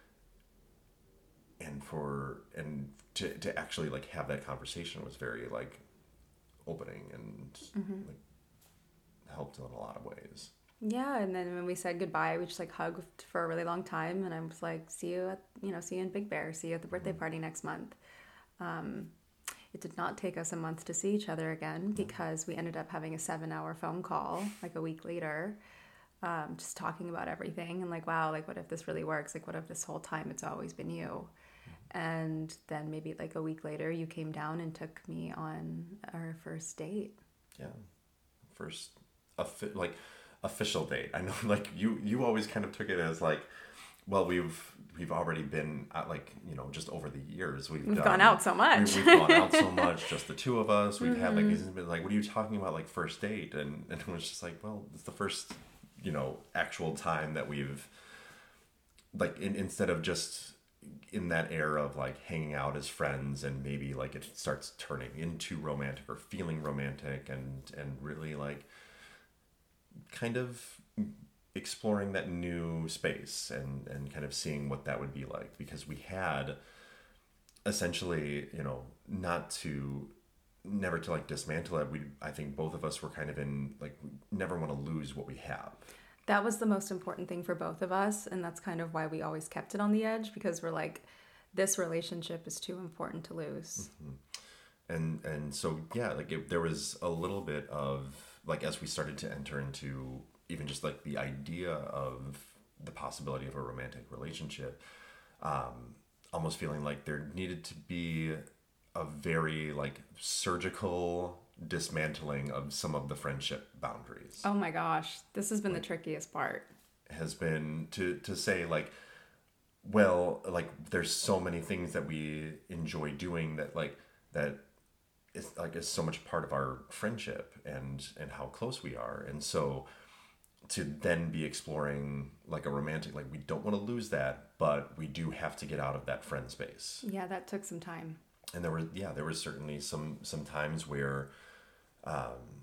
and for and to to actually like have that conversation was very like opening and mm-hmm. like helped in a lot of ways. Yeah, and then when we said goodbye, we just like hugged for a really long time, and I was like, "See you at you know, see you in Big Bear, see you at the birthday mm-hmm. party next month." Um, it did not take us a month to see each other again because we ended up having a seven-hour phone call like a week later, um, just talking about everything and like, wow, like what if this really works? Like, what if this whole time it's always been you? Mm-hmm. And then maybe like a week later, you came down and took me on our first date. Yeah, first like. official date. I know, like you, you always kind of took it as like, well, we've we've already been at like you know just over the years we've, we've done, gone out so much. We, we've gone out so much, just the two of us. We've mm-hmm. had like these like, what are you talking about, like first date? And and it was just like, well, it's the first you know actual time that we've like in, instead of just in that era of like hanging out as friends and maybe like it starts turning into romantic or feeling romantic and and really like. Kind of exploring that new space and, and kind of seeing what that would be like, because we had essentially, you know, not to never to like dismantle it. We, I think both of us were kind of in like, never want to lose what we have. That was the most important thing for both of us. And that's kind of why we always kept it on the edge, because we're like, this relationship is too important to lose. Mm-hmm. And, and so, yeah, like it, there was a little bit of, like as we started to enter into even just like the idea of the possibility of a romantic relationship, um, almost feeling like there needed to be a very like surgical dismantling of some of the friendship boundaries. Oh my gosh, this has been like, the trickiest part. Has been to to say like, well, like there's so many things that we enjoy doing that like that. It's like it's so much part of our friendship and and how close we are, and so to then be exploring like a romantic, like we don't want to lose that, but we do have to get out of that friend space. Yeah, that took some time. And there were yeah there were certainly some some times where um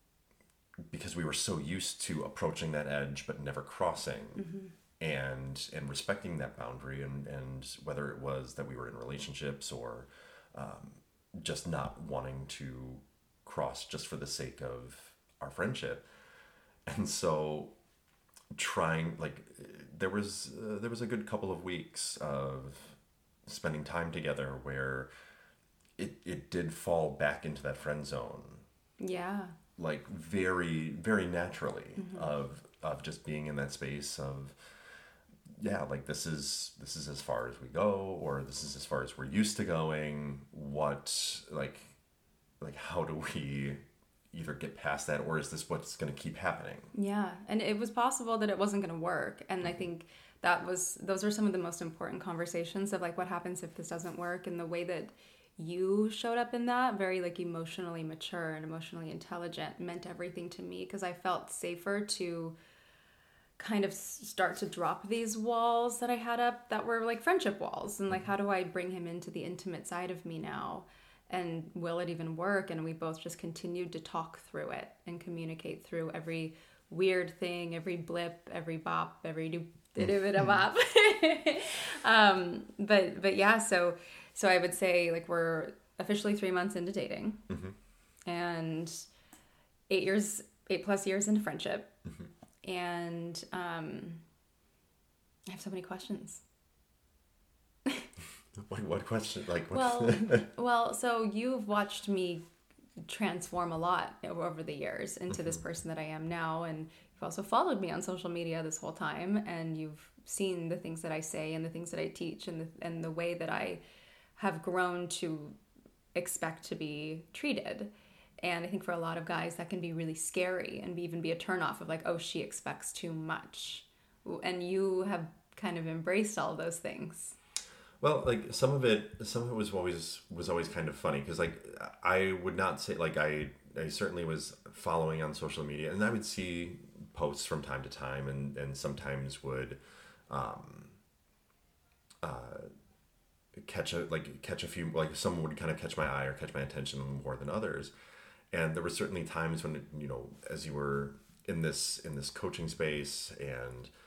because we were so used to approaching that edge but never crossing, mm-hmm. and and respecting that boundary, and and whether it was that we were in relationships or um just not wanting to cross just for the sake of our friendship. And so trying like there was uh, there was a good couple of weeks of spending time together where it it did fall back into that friend zone. Yeah. Like very very naturally, mm-hmm. of of just being in that space of yeah, like this is this is as far as we go, or this is as far as we're used to going. What like like how do we either get past that, or is this what's going to keep happening? Yeah, and it was possible that it wasn't going to work, and I think that was those are some of the most important conversations of like what happens if this doesn't work, and the way that you showed up in that, very like emotionally mature and emotionally intelligent, meant everything to me, because I felt safer to kind of start to drop these walls that I had up that were like friendship walls, and like how do I bring him into the intimate side of me now, and will it even work? And we both just continued to talk through it and communicate through every weird thing, every blip, every bop, every do bit of bop. um but but yeah, so so I would say like we're officially three months into dating, mm-hmm. and eight years eight plus years into friendship. Mm-hmm. And um, I have so many questions. What, what question? Like, what? Well, well, so you've watched me transform a lot over the years into mm-hmm. this person that I am now. And you've also followed me on social media this whole time. And you've seen the things that I say and the things that I teach, and the, and the way that I have grown to expect to be treated. And I think for a lot of guys that can be really scary and even be a turnoff of like, oh, she expects too much. And you have kind of embraced all those things. Well, like some of it, some of it was always was always kind of funny, because like I would not say like I I certainly was following on social media, and I would see posts from time to time, and and sometimes would um uh catch a like catch a few like someone would kind of catch my eye or catch my attention more than others. And there were certainly times when, you know, as you were in this in this coaching space and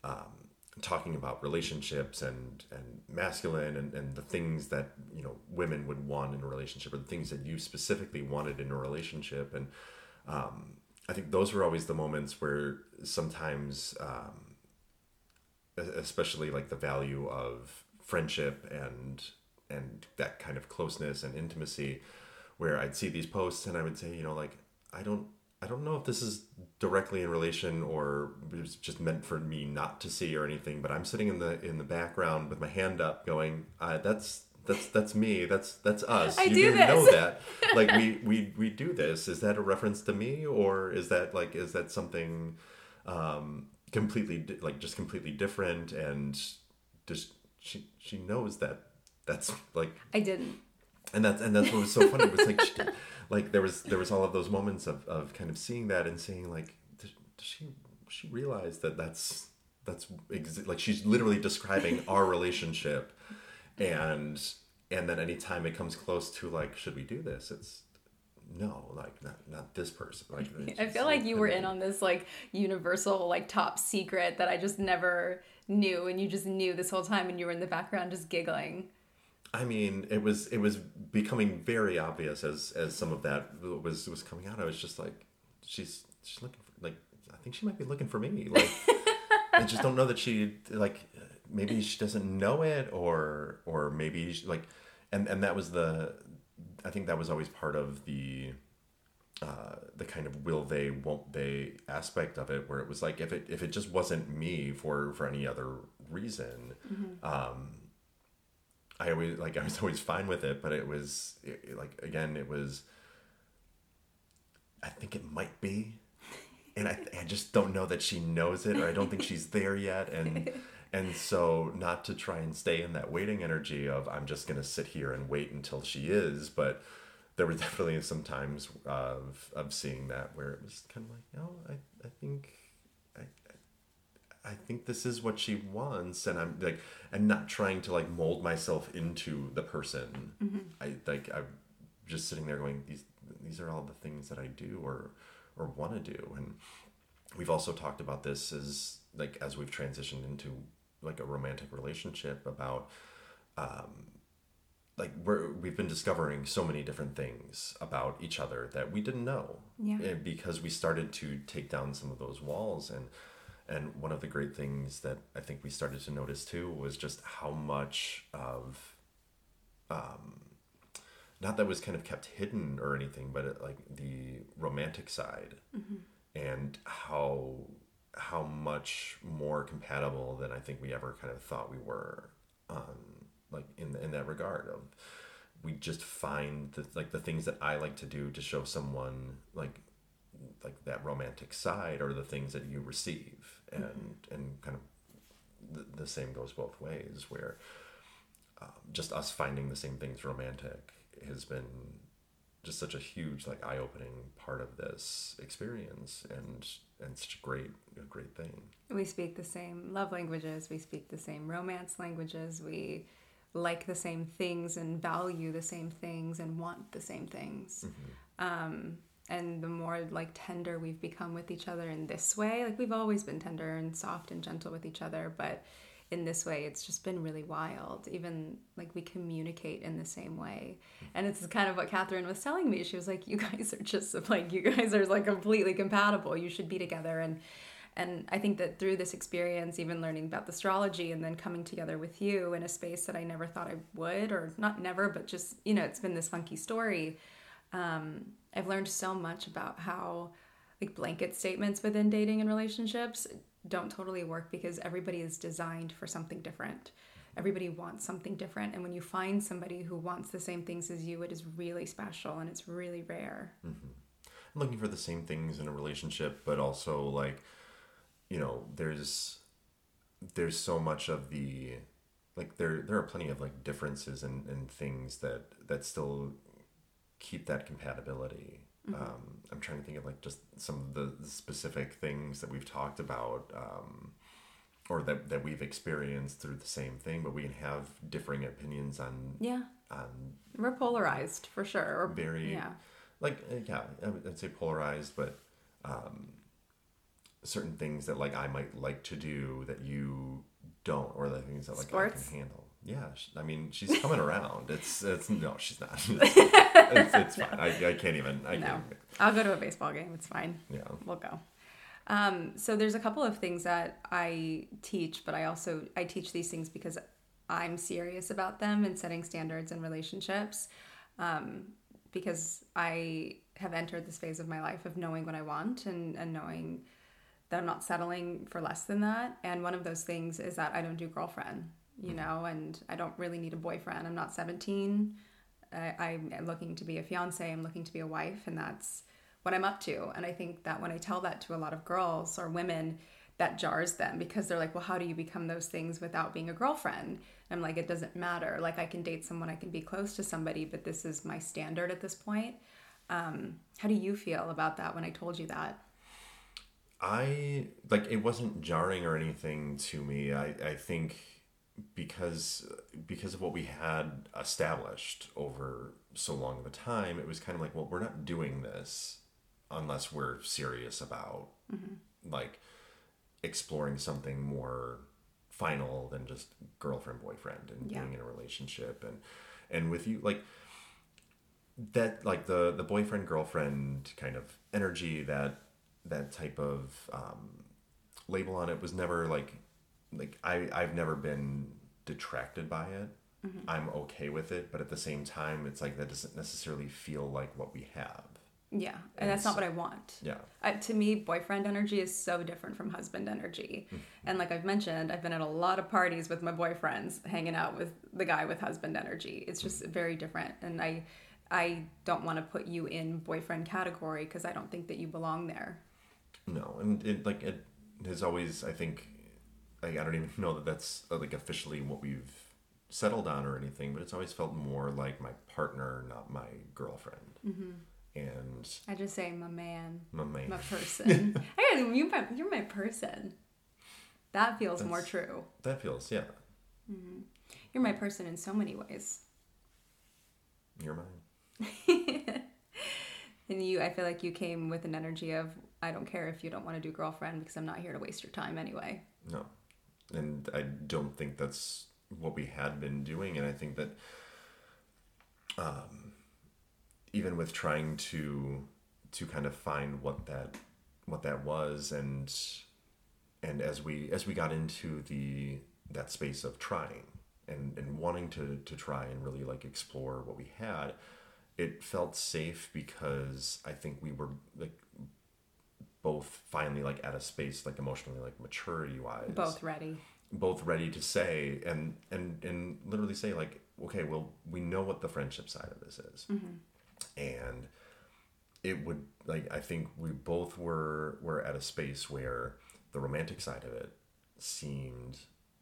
talking about relationships and and masculine and, and the things that you know women would want in a relationship, or the things that you specifically wanted in a relationship. And um, I think those were always the moments where sometimes um, especially like the value of friendship and and that kind of closeness and intimacy, where I'd see these posts and I would say, you know, like, I don't I don't know if this is directly in relation or it was just meant for me not to see or anything, but I'm sitting in the in the background with my hand up going, uh, that's that's that's me, that's that's us. I you do didn't this. know that. Like we, we we do this. Is that a reference to me, or is that like is that something um completely di- like just completely different? And just she she knows that that's like I didn't. and that's and that's what was so funny. It was like she, like there was there was all of those moments of, of kind of seeing that and saying like, does, does she she realize that that's that's ex- like she's literally describing our relationship, and and then anytime it comes close to like, should we do this, it's no, like not not this person. Like I feel like you were in on this like universal like top secret that I just never knew, and you just knew this whole time, and you were in the background just giggling. I mean, it was it was becoming very obvious as as some of that was was coming out. I was just like, she's she's looking for, like, I think she might be looking for me. Like, I just don't know that she, like, maybe she doesn't know it, or or maybe she, like, and and that was the, I think that was always part of the uh, the kind of will they won't they aspect of it, where it was like, if it if it just wasn't me for for any other reason. Mm-hmm. um I always like I was always fine with it, but it was it, it, like, again, it was, I think it might be, and I I just don't know that she knows it, or I don't think she's there yet, and and so not to try and stay in that waiting energy of I'm just gonna sit here and wait until she is, but there were definitely some times of of seeing that where it was kind of like, no, I I think I. I think this is what she wants, and I'm like, and not trying to like mold myself into the person. Mm-hmm. I like I'm just sitting there going, these these are all the things that I do or or want to do. And we've also talked about this as like as we've transitioned into like a romantic relationship, about um like we're we've been discovering so many different things about each other that we didn't know. Yeah. Because we started to take down some of those walls. and And one of the great things that I think we started to notice too was just how much of, um, not that was kind of kept hidden or anything, but it, like the romantic side, mm-hmm. and how how much more compatible than I think we ever kind of thought we were, um, like in in that regard of, we just find the, like the things that I like to do to show someone like. like that romantic side, or the things that you receive, and mm-hmm. and kind of the, the same goes both ways, where um, just us finding the same things romantic has been just such a huge like eye-opening part of this experience, and and such a great a great thing. We speak the same love languages, we speak the same romance languages, we like the same things and value the same things and want the same things. Mm-hmm. um And the more like tender we've become with each other in this way, like we've always been tender and soft and gentle with each other, but in this way, it's just been really wild. Even like we communicate in the same way. And it's kind of what Catherine was telling me. She was like, you guys are just like, you guys are like completely compatible. You should be together. And And I think that through this experience, even learning about the astrology and then coming together with you in a space that I never thought I would, or not never, but just, you know, it's been this funky story. Um, I've learned so much about how like blanket statements within dating and relationships don't totally work, because everybody is designed for something different. Everybody wants something different. And when you find somebody who wants the same things as you, it is really special and it's really rare. Mm-hmm. I'm looking for the same things in a relationship, but also like, you know, there's there's so much of the like there there are plenty of like differences and, and things that that still keep that compatibility. Mm-hmm. Um, I'm trying to think of like just some of the specific things that we've talked about, um, or that, that we've experienced through the same thing, but we can have differing opinions on. Yeah. On We're polarized for sure. Or, very, yeah. Like, yeah, I'd say polarized, but, um, certain things that like I might like to do that you don't, or the things that like Sports? I can handle. Yeah, I mean, she's coming around. It's it's no, she's not. It's, it's fine. I, I can't even. I No, can't. Even. I'll go to a baseball game. It's fine. Yeah, we'll go. Um, so there's a couple of things that I teach, but I also I teach these things because I'm serious about them and setting standards in relationships. Um, because I have entered this phase of my life of knowing what I want and, and knowing that I'm not settling for less than that. And one of those things is that I don't do girlfriend, you know, and I don't really need a boyfriend. I'm not seventeen. I, I'm looking to be a fiance. I'm looking to be a wife, and that's what I'm up to. And I think that when I tell that to a lot of girls or women, that jars them because they're like, well, how do you become those things without being a girlfriend? And I'm like, it doesn't matter. Like, I can date someone, I can be close to somebody, but this is my standard at this point. Um, how do you feel about that when I told you that? I, like, it wasn't jarring or anything to me. I, I think because because of what we had established over so long of a time, it was kind of like, well, we're not doing this unless we're serious about, mm-hmm. like, exploring something more final than just girlfriend, boyfriend, and yeah. being in a relationship. And and with you, like, that, like, the, the boyfriend, girlfriend kind of energy, that that type of um, label on it was never, like, like I, I've never been detracted by it. Mm-hmm. I'm okay with it, but at the same time, it's like that doesn't necessarily feel like what we have. Yeah, and, and that's so, not what I want. Yeah. Uh, to me, boyfriend energy is so different from husband energy. Mm-hmm. And like I've mentioned, I've been at a lot of parties with my boyfriends, hanging out with the guy with husband energy. It's just mm-hmm. very different. And I, I don't want to put you in boyfriend category because I don't think that you belong there. No, and it like it has always, I think, like, I don't even know that that's uh, like officially what we've settled on or anything, but it's always felt more like my partner, not my girlfriend. Mm-hmm. And I just say my man, my man, my person. I gotta, you, you're my person. That feels that's, more true. That feels, yeah. Mm-hmm. You're my person in so many ways. You're mine. And you, I feel like you came with an energy of, I don't care if you don't want to do girlfriend because I'm not here to waste your time anyway. No. And I don't think that's what we had been doing. And I think that um, even with trying to to kind of find what that what that was, and and as we as we got into the that space of trying and, and wanting to, to try and really like explore what we had, it felt safe because I think we were like both finally like at a space like emotionally, like maturity wise, both ready both ready to say and and and literally say like, okay, well, we know what the friendship side of this is. Mm-hmm. And it would, like, I think we both were were at a space where the romantic side of it seemed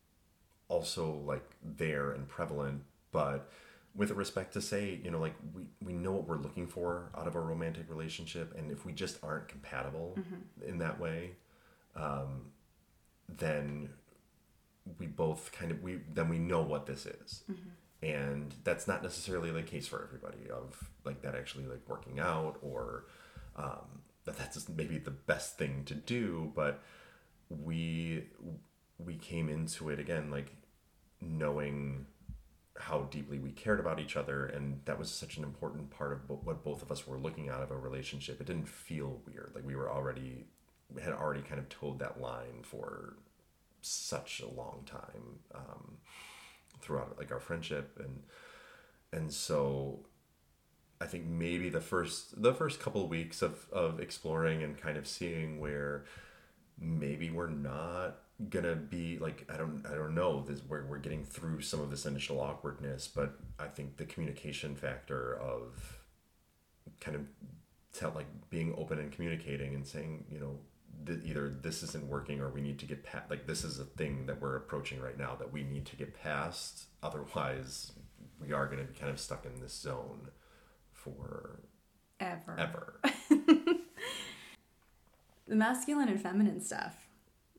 also like there and prevalent, but with respect to say, you know, like we, we know what we're looking for out of a romantic relationship, and if we just aren't compatible mm-hmm. in that way, um, then we both kind of, we then we know what this is. Mm-hmm. And that's not necessarily the case for everybody, of like that actually like working out, or um, that that's maybe the best thing to do, but we we came into it again like knowing how deeply we cared about each other, and that was such an important part of what both of us were looking out of a relationship. It didn't feel weird, like we were already we had already kind of towed that line for such a long time um, throughout like our friendship, and and so I think maybe the first the first couple of weeks of of exploring and kind of seeing where maybe we're not gonna be like, I don't I don't know this where we're getting through some of this initial awkwardness, but I think the communication factor of kind of tell like being open and communicating and saying, you know, th- either this isn't working or we need to get past, like this is a thing that we're approaching right now that we need to get past, otherwise we are going to be kind of stuck in this zone for ever ever. The masculine and feminine stuff.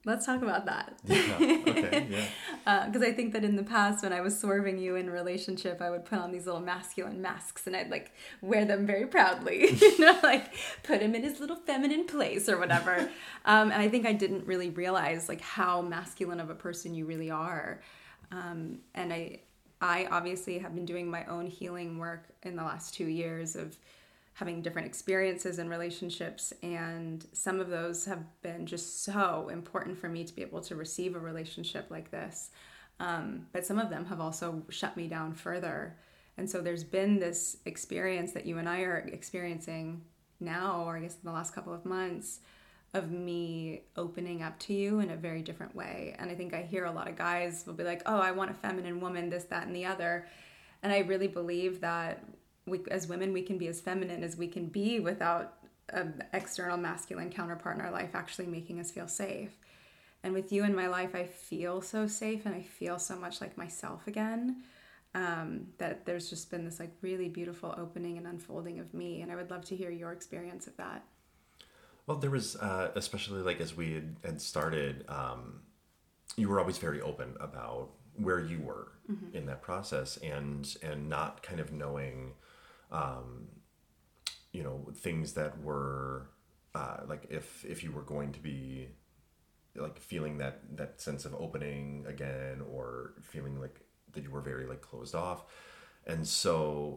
Let's talk about that. Yeah. Okay. Yeah. Because uh, I think that in the past, when I was swerving you in a relationship, I would put on these little masculine masks and I'd like wear them very proudly, you know, like put him in his little feminine place or whatever. um, and I think I didn't really realize like how masculine of a person you really are. Um, and I, I obviously have been doing my own healing work in the last two years of having different experiences and relationships, and some of those have been just so important for me to be able to receive a relationship like this. Um, but some of them have also shut me down further. And so there's been this experience that you and I are experiencing now, or I guess in the last couple of months, of me opening up to you in a very different way. And I think I hear a lot of guys will be like, oh, I want a feminine woman, this, that, and the other. And I really believe that we, as women, we can be as feminine as we can be without an external masculine counterpart in our life actually making us feel safe. And with you in my life, I feel so safe and I feel so much like myself again, um, that there's just been this like really beautiful opening and unfolding of me. And I would love to hear your experience of that. Well, there was, uh, especially like as we had, had started, um, you were always very open about where you were mm-hmm. in that process, and and not kind of knowing, um, you know, things that were uh, like if if you were going to be like feeling that that sense of opening again, or feeling like that you were very like closed off. And so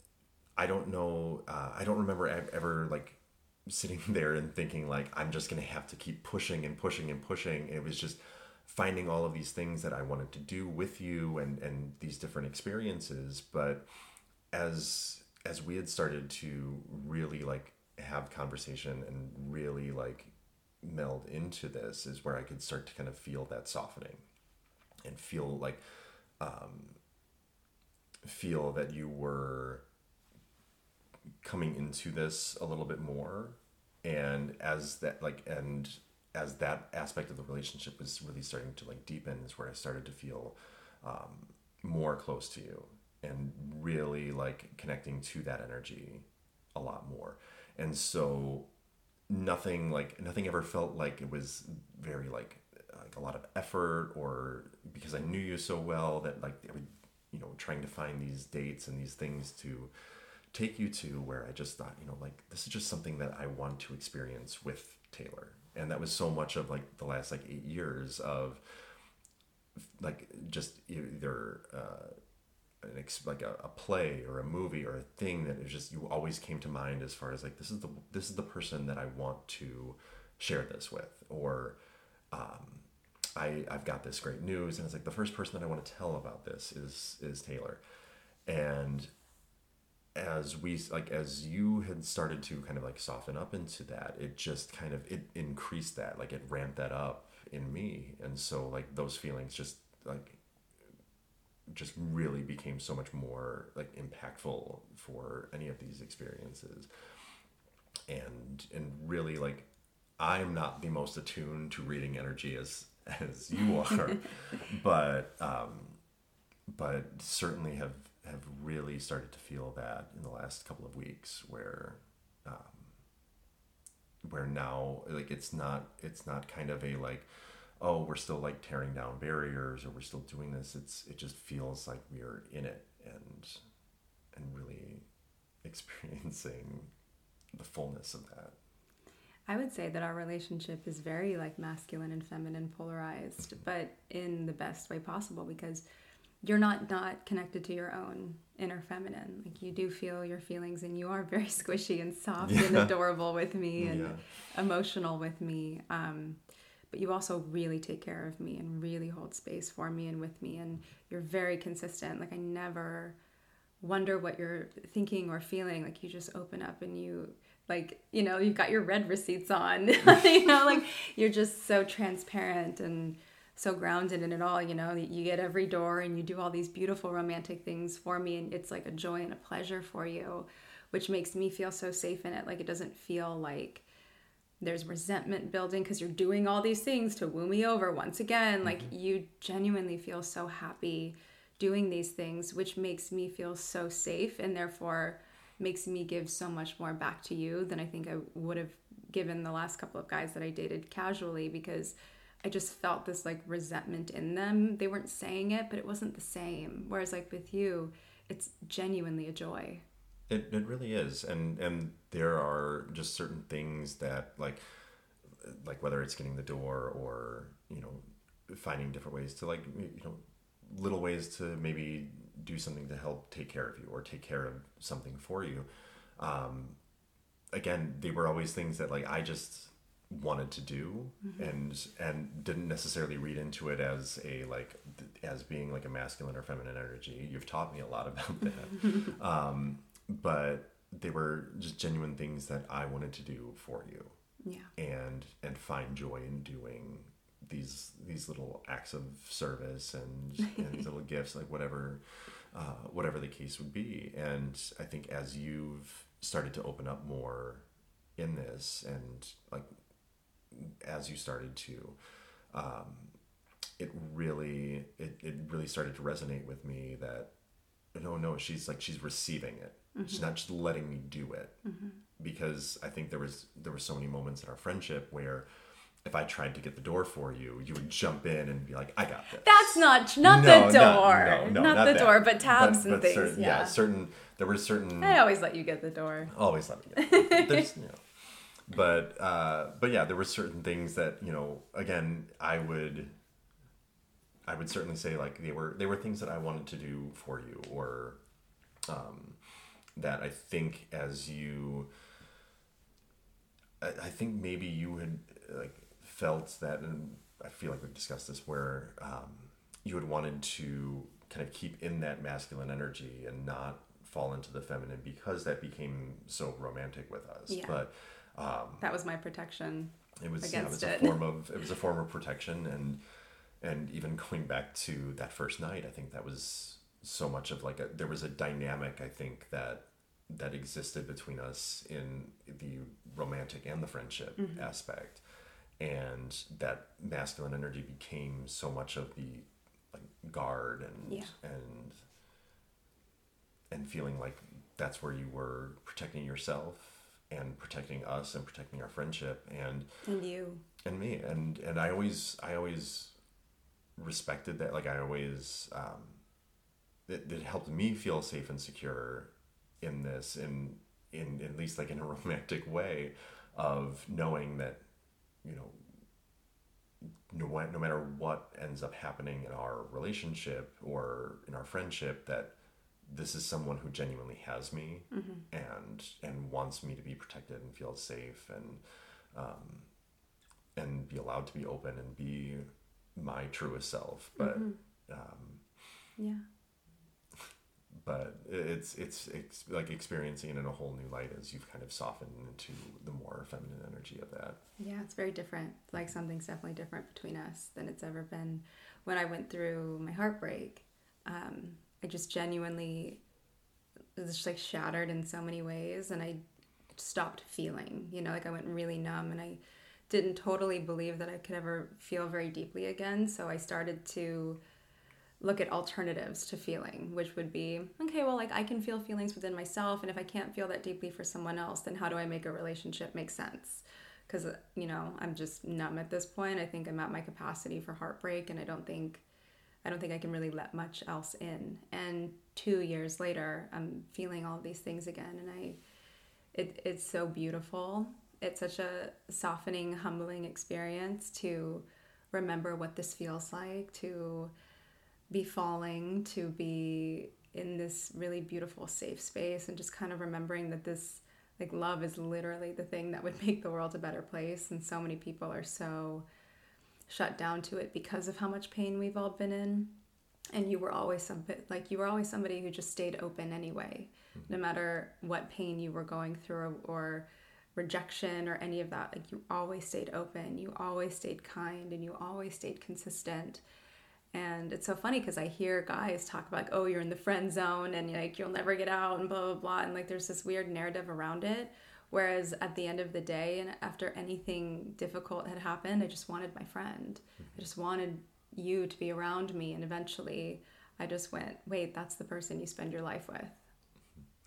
I don't know, uh, I don't remember ever like sitting there and thinking like, I'm just going to have to keep pushing and pushing and pushing. It was just finding all of these things that I wanted to do with you, and, and these different experiences. But as, as we had started to really like have conversation and really like meld into this, is where I could start to kind of feel that softening and feel like, um, feel that you were coming into this a little bit more. And as that like, and as that aspect of the relationship was really starting to like deepen, is where I started to feel um, more close to you, and really like connecting to that energy a lot more. And so nothing like nothing ever felt like it was very like like a lot of effort, or because I knew you so well that like I would, you know, trying to find these dates and these things to take you to, where I just thought, you know, like this is just something that I want to experience with Taylor. And that was so much of like the last like eight years of like just either uh, an ex- like a, a play or a movie or a thing that is just, you always came to mind as far as like, this is the, this is the person that I want to share this with. Or um, I, I've got this great news. And it's like, the first person that I want to tell about this is, is Taylor. And as we like as you had started to kind of like soften up into that, it just kind of it increased that, like it ramped that up in me. And so like those feelings just like just really became so much more like impactful for any of these experiences. And and really like, I'm not the most attuned to reading energy as as you are, but um but certainly have have really started to feel that in the last couple of weeks, where um, where now like it's not it's not kind of a like, oh, we're still like tearing down barriers or we're still doing this. It's it just feels like we're in it, and and really experiencing the fullness of that. I would say that our relationship is very like masculine and feminine polarized, but in the best way possible, because you're not not connected to your own inner feminine. Like you do feel your feelings, and you are very squishy and soft yeah. and adorable with me, and yeah. emotional with me. Um, but you also really take care of me and really hold space for me and with me. And you're very consistent. Like I never wonder what you're thinking or feeling. Like you just open up and you like, you know, you've got your red receipts on, you know, like you're just so transparent and so grounded in it all. You know, you get every door and you do all these beautiful romantic things for me, and it's like a joy and a pleasure for you, which makes me feel so safe in it. Like it doesn't feel like there's resentment building because you're doing all these things to woo me over once again. Mm-hmm. Like you genuinely feel so happy doing these things, which makes me feel so safe, and therefore makes me give so much more back to you than I think I would have given the last couple of guys that I dated casually, because I just felt this like resentment in them. They weren't saying it, but it wasn't the same. Whereas like with you, it's genuinely a joy. It it really is, and and there are just certain things that like like whether it's getting the door or you know finding different ways to like you know little ways to maybe do something to help take care of you or take care of something for you. Um, again, they were always things that like I just wanted to do mm-hmm. and and didn't necessarily read into it as a like as being like a masculine or feminine energy. You've taught me a lot about that. um, but they were just genuine things that I wanted to do for you. Yeah. And and find joy in doing these these little acts of service and, and these little gifts, like whatever uh, whatever the case would be. And I think as you've started to open up more in this, and like as you started to, um, it really it, it really started to resonate with me that no no she's like she's receiving it. Mm-hmm. She's not just letting me do it. Mm-hmm. Because I think there was there were so many moments in our friendship where if I tried to get the door for you, you would jump in and be like, "I got this." That's not not no, the door, not, no, no, not, not the that. door, but tabs but, and but things. Certain, yeah. yeah, certain. There were certain. I always let you get the door. Always let me get. The There's, you know, but uh, but yeah, there were certain things that you know. Again, I would. I would certainly say like they were they were things that I wanted to do for you, or um, that I think as you. I think maybe you had like felt that, and I feel like we've discussed this, where um, you had wanted to kind of keep in that masculine energy and not fall into the feminine because that became so romantic with us. Yeah. But um, that was my protection. It was against yeah, it was it. a form of it was a form of protection, and and even going back to that first night, I think that was so much of like a there was a dynamic I think that. that existed between us in the romantic and the friendship mm-hmm. aspect, and that masculine energy became so much of the like guard and yeah. and and feeling like that's where you were protecting yourself and protecting us and protecting our friendship and and you and me and and I always I always respected that. Like I always um it, it helped me feel safe and secure in this, in in at least like in a romantic way, of knowing that, you know, no, no matter what ends up happening in our relationship or in our friendship, that this is someone who genuinely has me mm-hmm. and and wants me to be protected and feel safe and um, and be allowed to be open and be my truest self. But mm-hmm. um, yeah. But it's, it's it's like experiencing it in a whole new light as you've kind of softened into the more feminine energy of that. Yeah, it's very different. Like something's definitely different between us than it's ever been. When I went through my heartbreak, um, I just genuinely was just like shattered in so many ways, and I stopped feeling. You know, like I went really numb, and I didn't totally believe that I could ever feel very deeply again. So I started to look at alternatives to feeling, which would be, okay, well, like I can feel feelings within myself, and if I can't feel that deeply for someone else, then how do I make a relationship make sense? Because, you know, I'm just numb at this point. I think I'm at my capacity for heartbreak, and I don't think, I don't think I can really let much else in. And two years later, I'm feeling all of these things again, and I, it, it's so beautiful. It's such a softening, humbling experience to remember what this feels like, to be falling, to be in this really beautiful safe space, and just kind of remembering that this like love is literally the thing that would make the world a better place. And so many people are so shut down to it because of how much pain we've all been in. And you were always some like you were always somebody who just stayed open anyway, mm-hmm. no matter what pain you were going through or, or rejection or any of that. Like you always stayed open, you always stayed kind, and you always stayed consistent. And it's so funny because I hear guys talk about, like, oh, you're in the friend zone and like you'll never get out and blah, blah, blah. And like there's this weird narrative around it. Whereas at the end of the day, and after anything difficult had happened, I just wanted my friend. I just wanted you to be around me. And eventually I just went, wait, that's the person you spend your life with.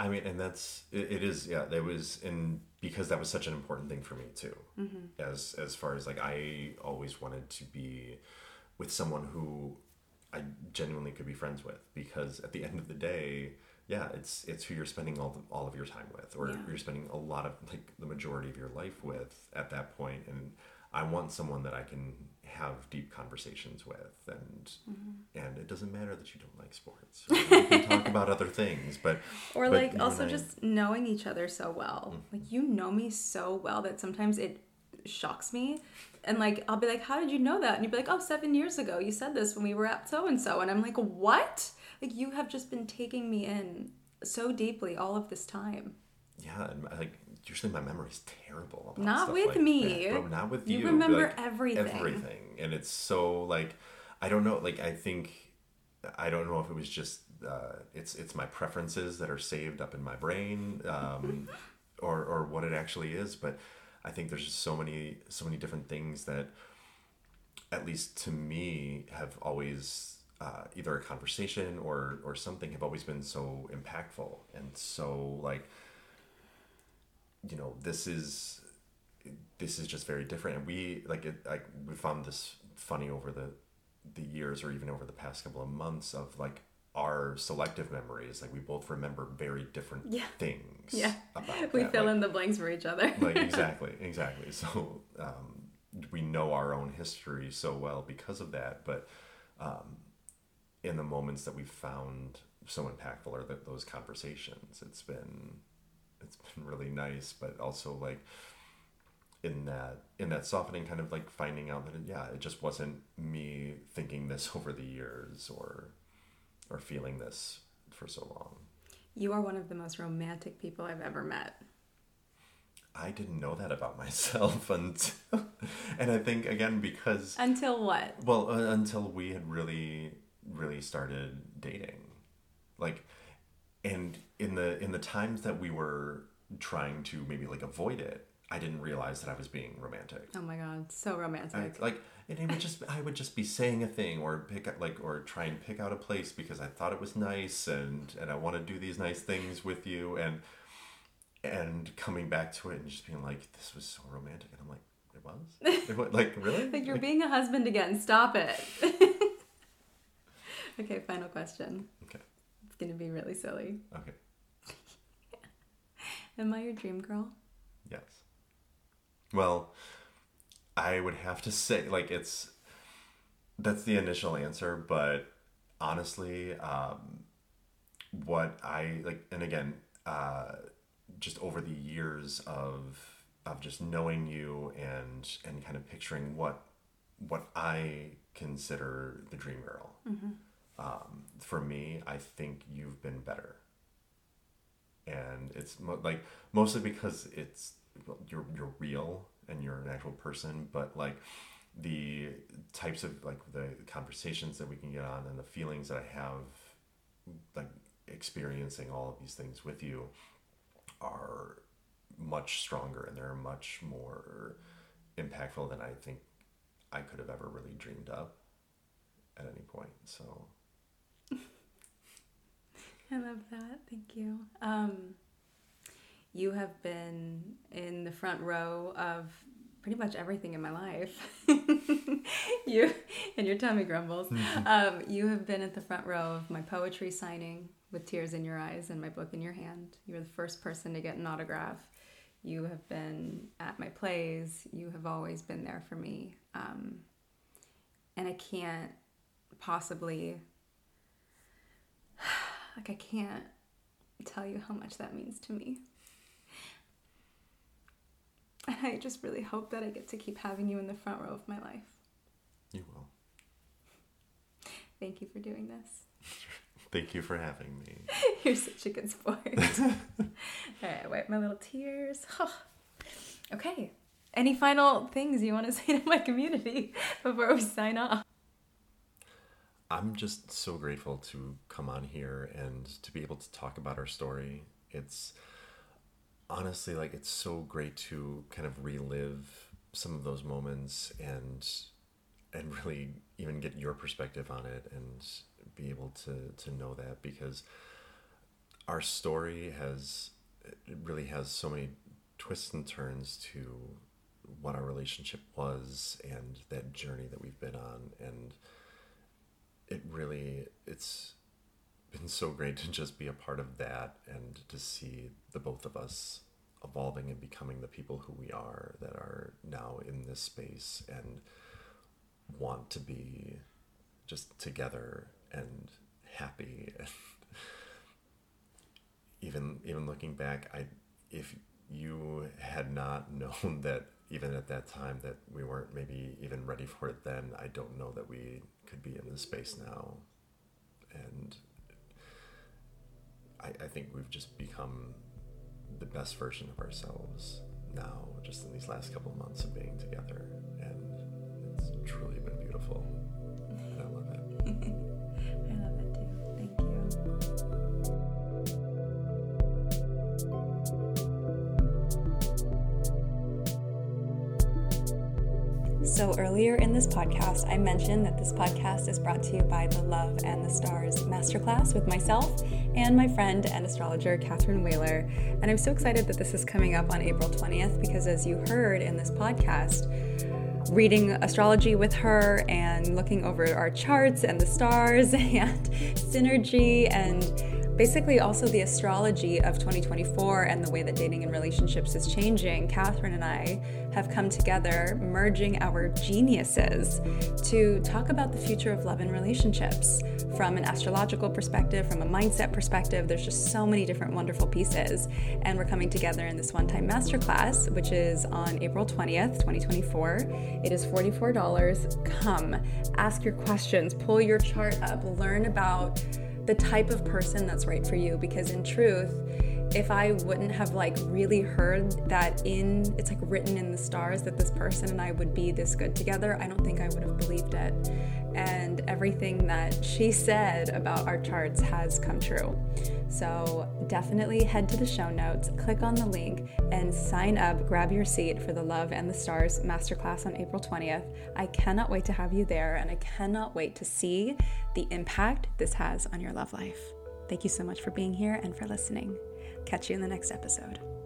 I mean, and that's it, it is yeah. That was in because that was such an important thing for me too. Mm-hmm. As as far as like I always wanted to be with someone who I genuinely could be friends with, because at the end of the day, yeah, it's it's who you're spending all the, all of your time with, or yeah. you're spending a lot of like the majority of your life with at that point, and I want someone that I can have deep conversations with, and mm-hmm. and it doesn't matter that you don't like sports. Or you can talk about other things, but or but like also I, just knowing each other so well. Mm-hmm. Like you know me so well that sometimes it shocks me, and like I'll be like, "How did you know that?" And you'd be like, "Oh, seven years ago, you said this when we were at so and so," and I'm like, "What?" Like you have just been taking me in so deeply all of this time. Yeah, and like usually my memory's terrible. About not stuff with like me. That, bro, not with you. You remember like, everything. Everything, and it's so like I don't know. Like I think I don't know if it was just uh, it's it's my preferences that are saved up in my brain, um, or or what it actually is. But I think there's just so many so many different things that, at least to me, have always. Uh, either a conversation or or something have always been so impactful, and so like you know this is this is just very different, and we like it like we found this funny over the the years, or even over the past couple of months, of like our selective memories. Like we both remember very different yeah. things. Yeah, about we that. fill like, in the blanks for each other. like exactly, exactly. So um, we know our own history so well because of that, but. Um, in the moments that we've found so impactful, or that those conversations, it's been it's been really nice, but also like in that in that softening, kind of like finding out that it, yeah it just wasn't me thinking this over the years, or or feeling this for so long. You are one of the most romantic people I've ever met. I didn't know that about myself until, and I think again because until what? Well, uh, until we had really. really started dating, like, and in the in the times that we were trying to maybe like avoid it, I didn't realize that I was being romantic. Oh my god, so romantic. I, like, and it would just I would just be saying a thing, or pick up like or try and pick out a place because I thought it was nice, and and I want to do these nice things with you, and and coming back to it and just being like, this was so romantic, and I'm like, it was, it was like really like you're like, being a husband again. Stop it. Okay, final question. Okay. It's going to be really silly. Okay. Am I your dream girl? Yes. Well, I would have to say, like, it's, that's the initial answer, but honestly, um, what I, like, and again, uh, just over the years of, of just knowing you and, and kind of picturing what, what I consider the dream girl. Mm-hmm. Um, for me, I think you've been better, and it's mo- like mostly because it's you're you're real and you're an actual person, but like the types of like the conversations that we can get on and the feelings that I have, like experiencing all of these things with you, are much stronger, and they're much more impactful than I think I could have ever really dreamed up at any point. So. I love that. Thank you. Um, you have been in the front row of pretty much everything in my life. You and your tummy grumbles. Um, you have been at the front row of my poetry signing with tears in your eyes and my book in your hand. You were the first person to get an autograph. You have been at my plays. You have always been there for me. Um, and I can't possibly... Like, I can't tell you how much that means to me. And I just really hope that I get to keep having you in the front row of my life. You will. Thank you for doing this. Thank you for having me. You're such a good sport. All right, wipe my little tears. Okay. Any final things you want to say to my community before we sign off? I'm just so grateful to come on here and to be able to talk about our story. It's honestly like it's so great to kind of relive some of those moments and and really even get your perspective on it and be able to to know that, because our story has, it really has so many twists and turns to what our relationship was and that journey that we've been on. And it really, it's been so great to just be a part of that and to see the both of us evolving and becoming the people who we are, that are now in this space and want to be just together and happy. And even even looking back, I if you had not known that even at that time that we weren't maybe even ready for it then, I don't know that we could be in this space now. And I, I think we've just become the best version of ourselves now, just in these last couple of months of being together. And it's truly been beautiful. And I love it. I love it too. Thank you. So earlier in this podcast, I mentioned that this podcast is brought to you by the Love and the Stars Masterclass with myself and my friend and astrologer, Catherine Whaler. And I'm so excited that this is coming up on April twentieth, because as you heard in this podcast, reading astrology with her and looking over our charts and the stars and synergy and basically also the astrology of twenty twenty-four and the way that dating and relationships is changing, Catherine and I have come together, merging our geniuses to talk about the future of love and relationships from an astrological perspective, from a mindset perspective. There's just so many different wonderful pieces. And we're coming together in this one-time masterclass, which is on April twentieth, twenty twenty-four. It is forty-four dollars. Come, ask your questions, pull your chart up, learn about the type of person that's right for you, because in truth, if I wouldn't have like really heard that in, it's like written in the stars that this person and I would be this good together, I don't think I would have believed it. And everything that she said about our charts has come true. So definitely head to the show notes, click on the link, and sign up, grab your seat for the Love and the Stars Masterclass on April twentieth. I cannot wait to have you there, and I cannot wait to see the impact this has on your love life. Thank you so much for being here and for listening. Catch you in the next episode.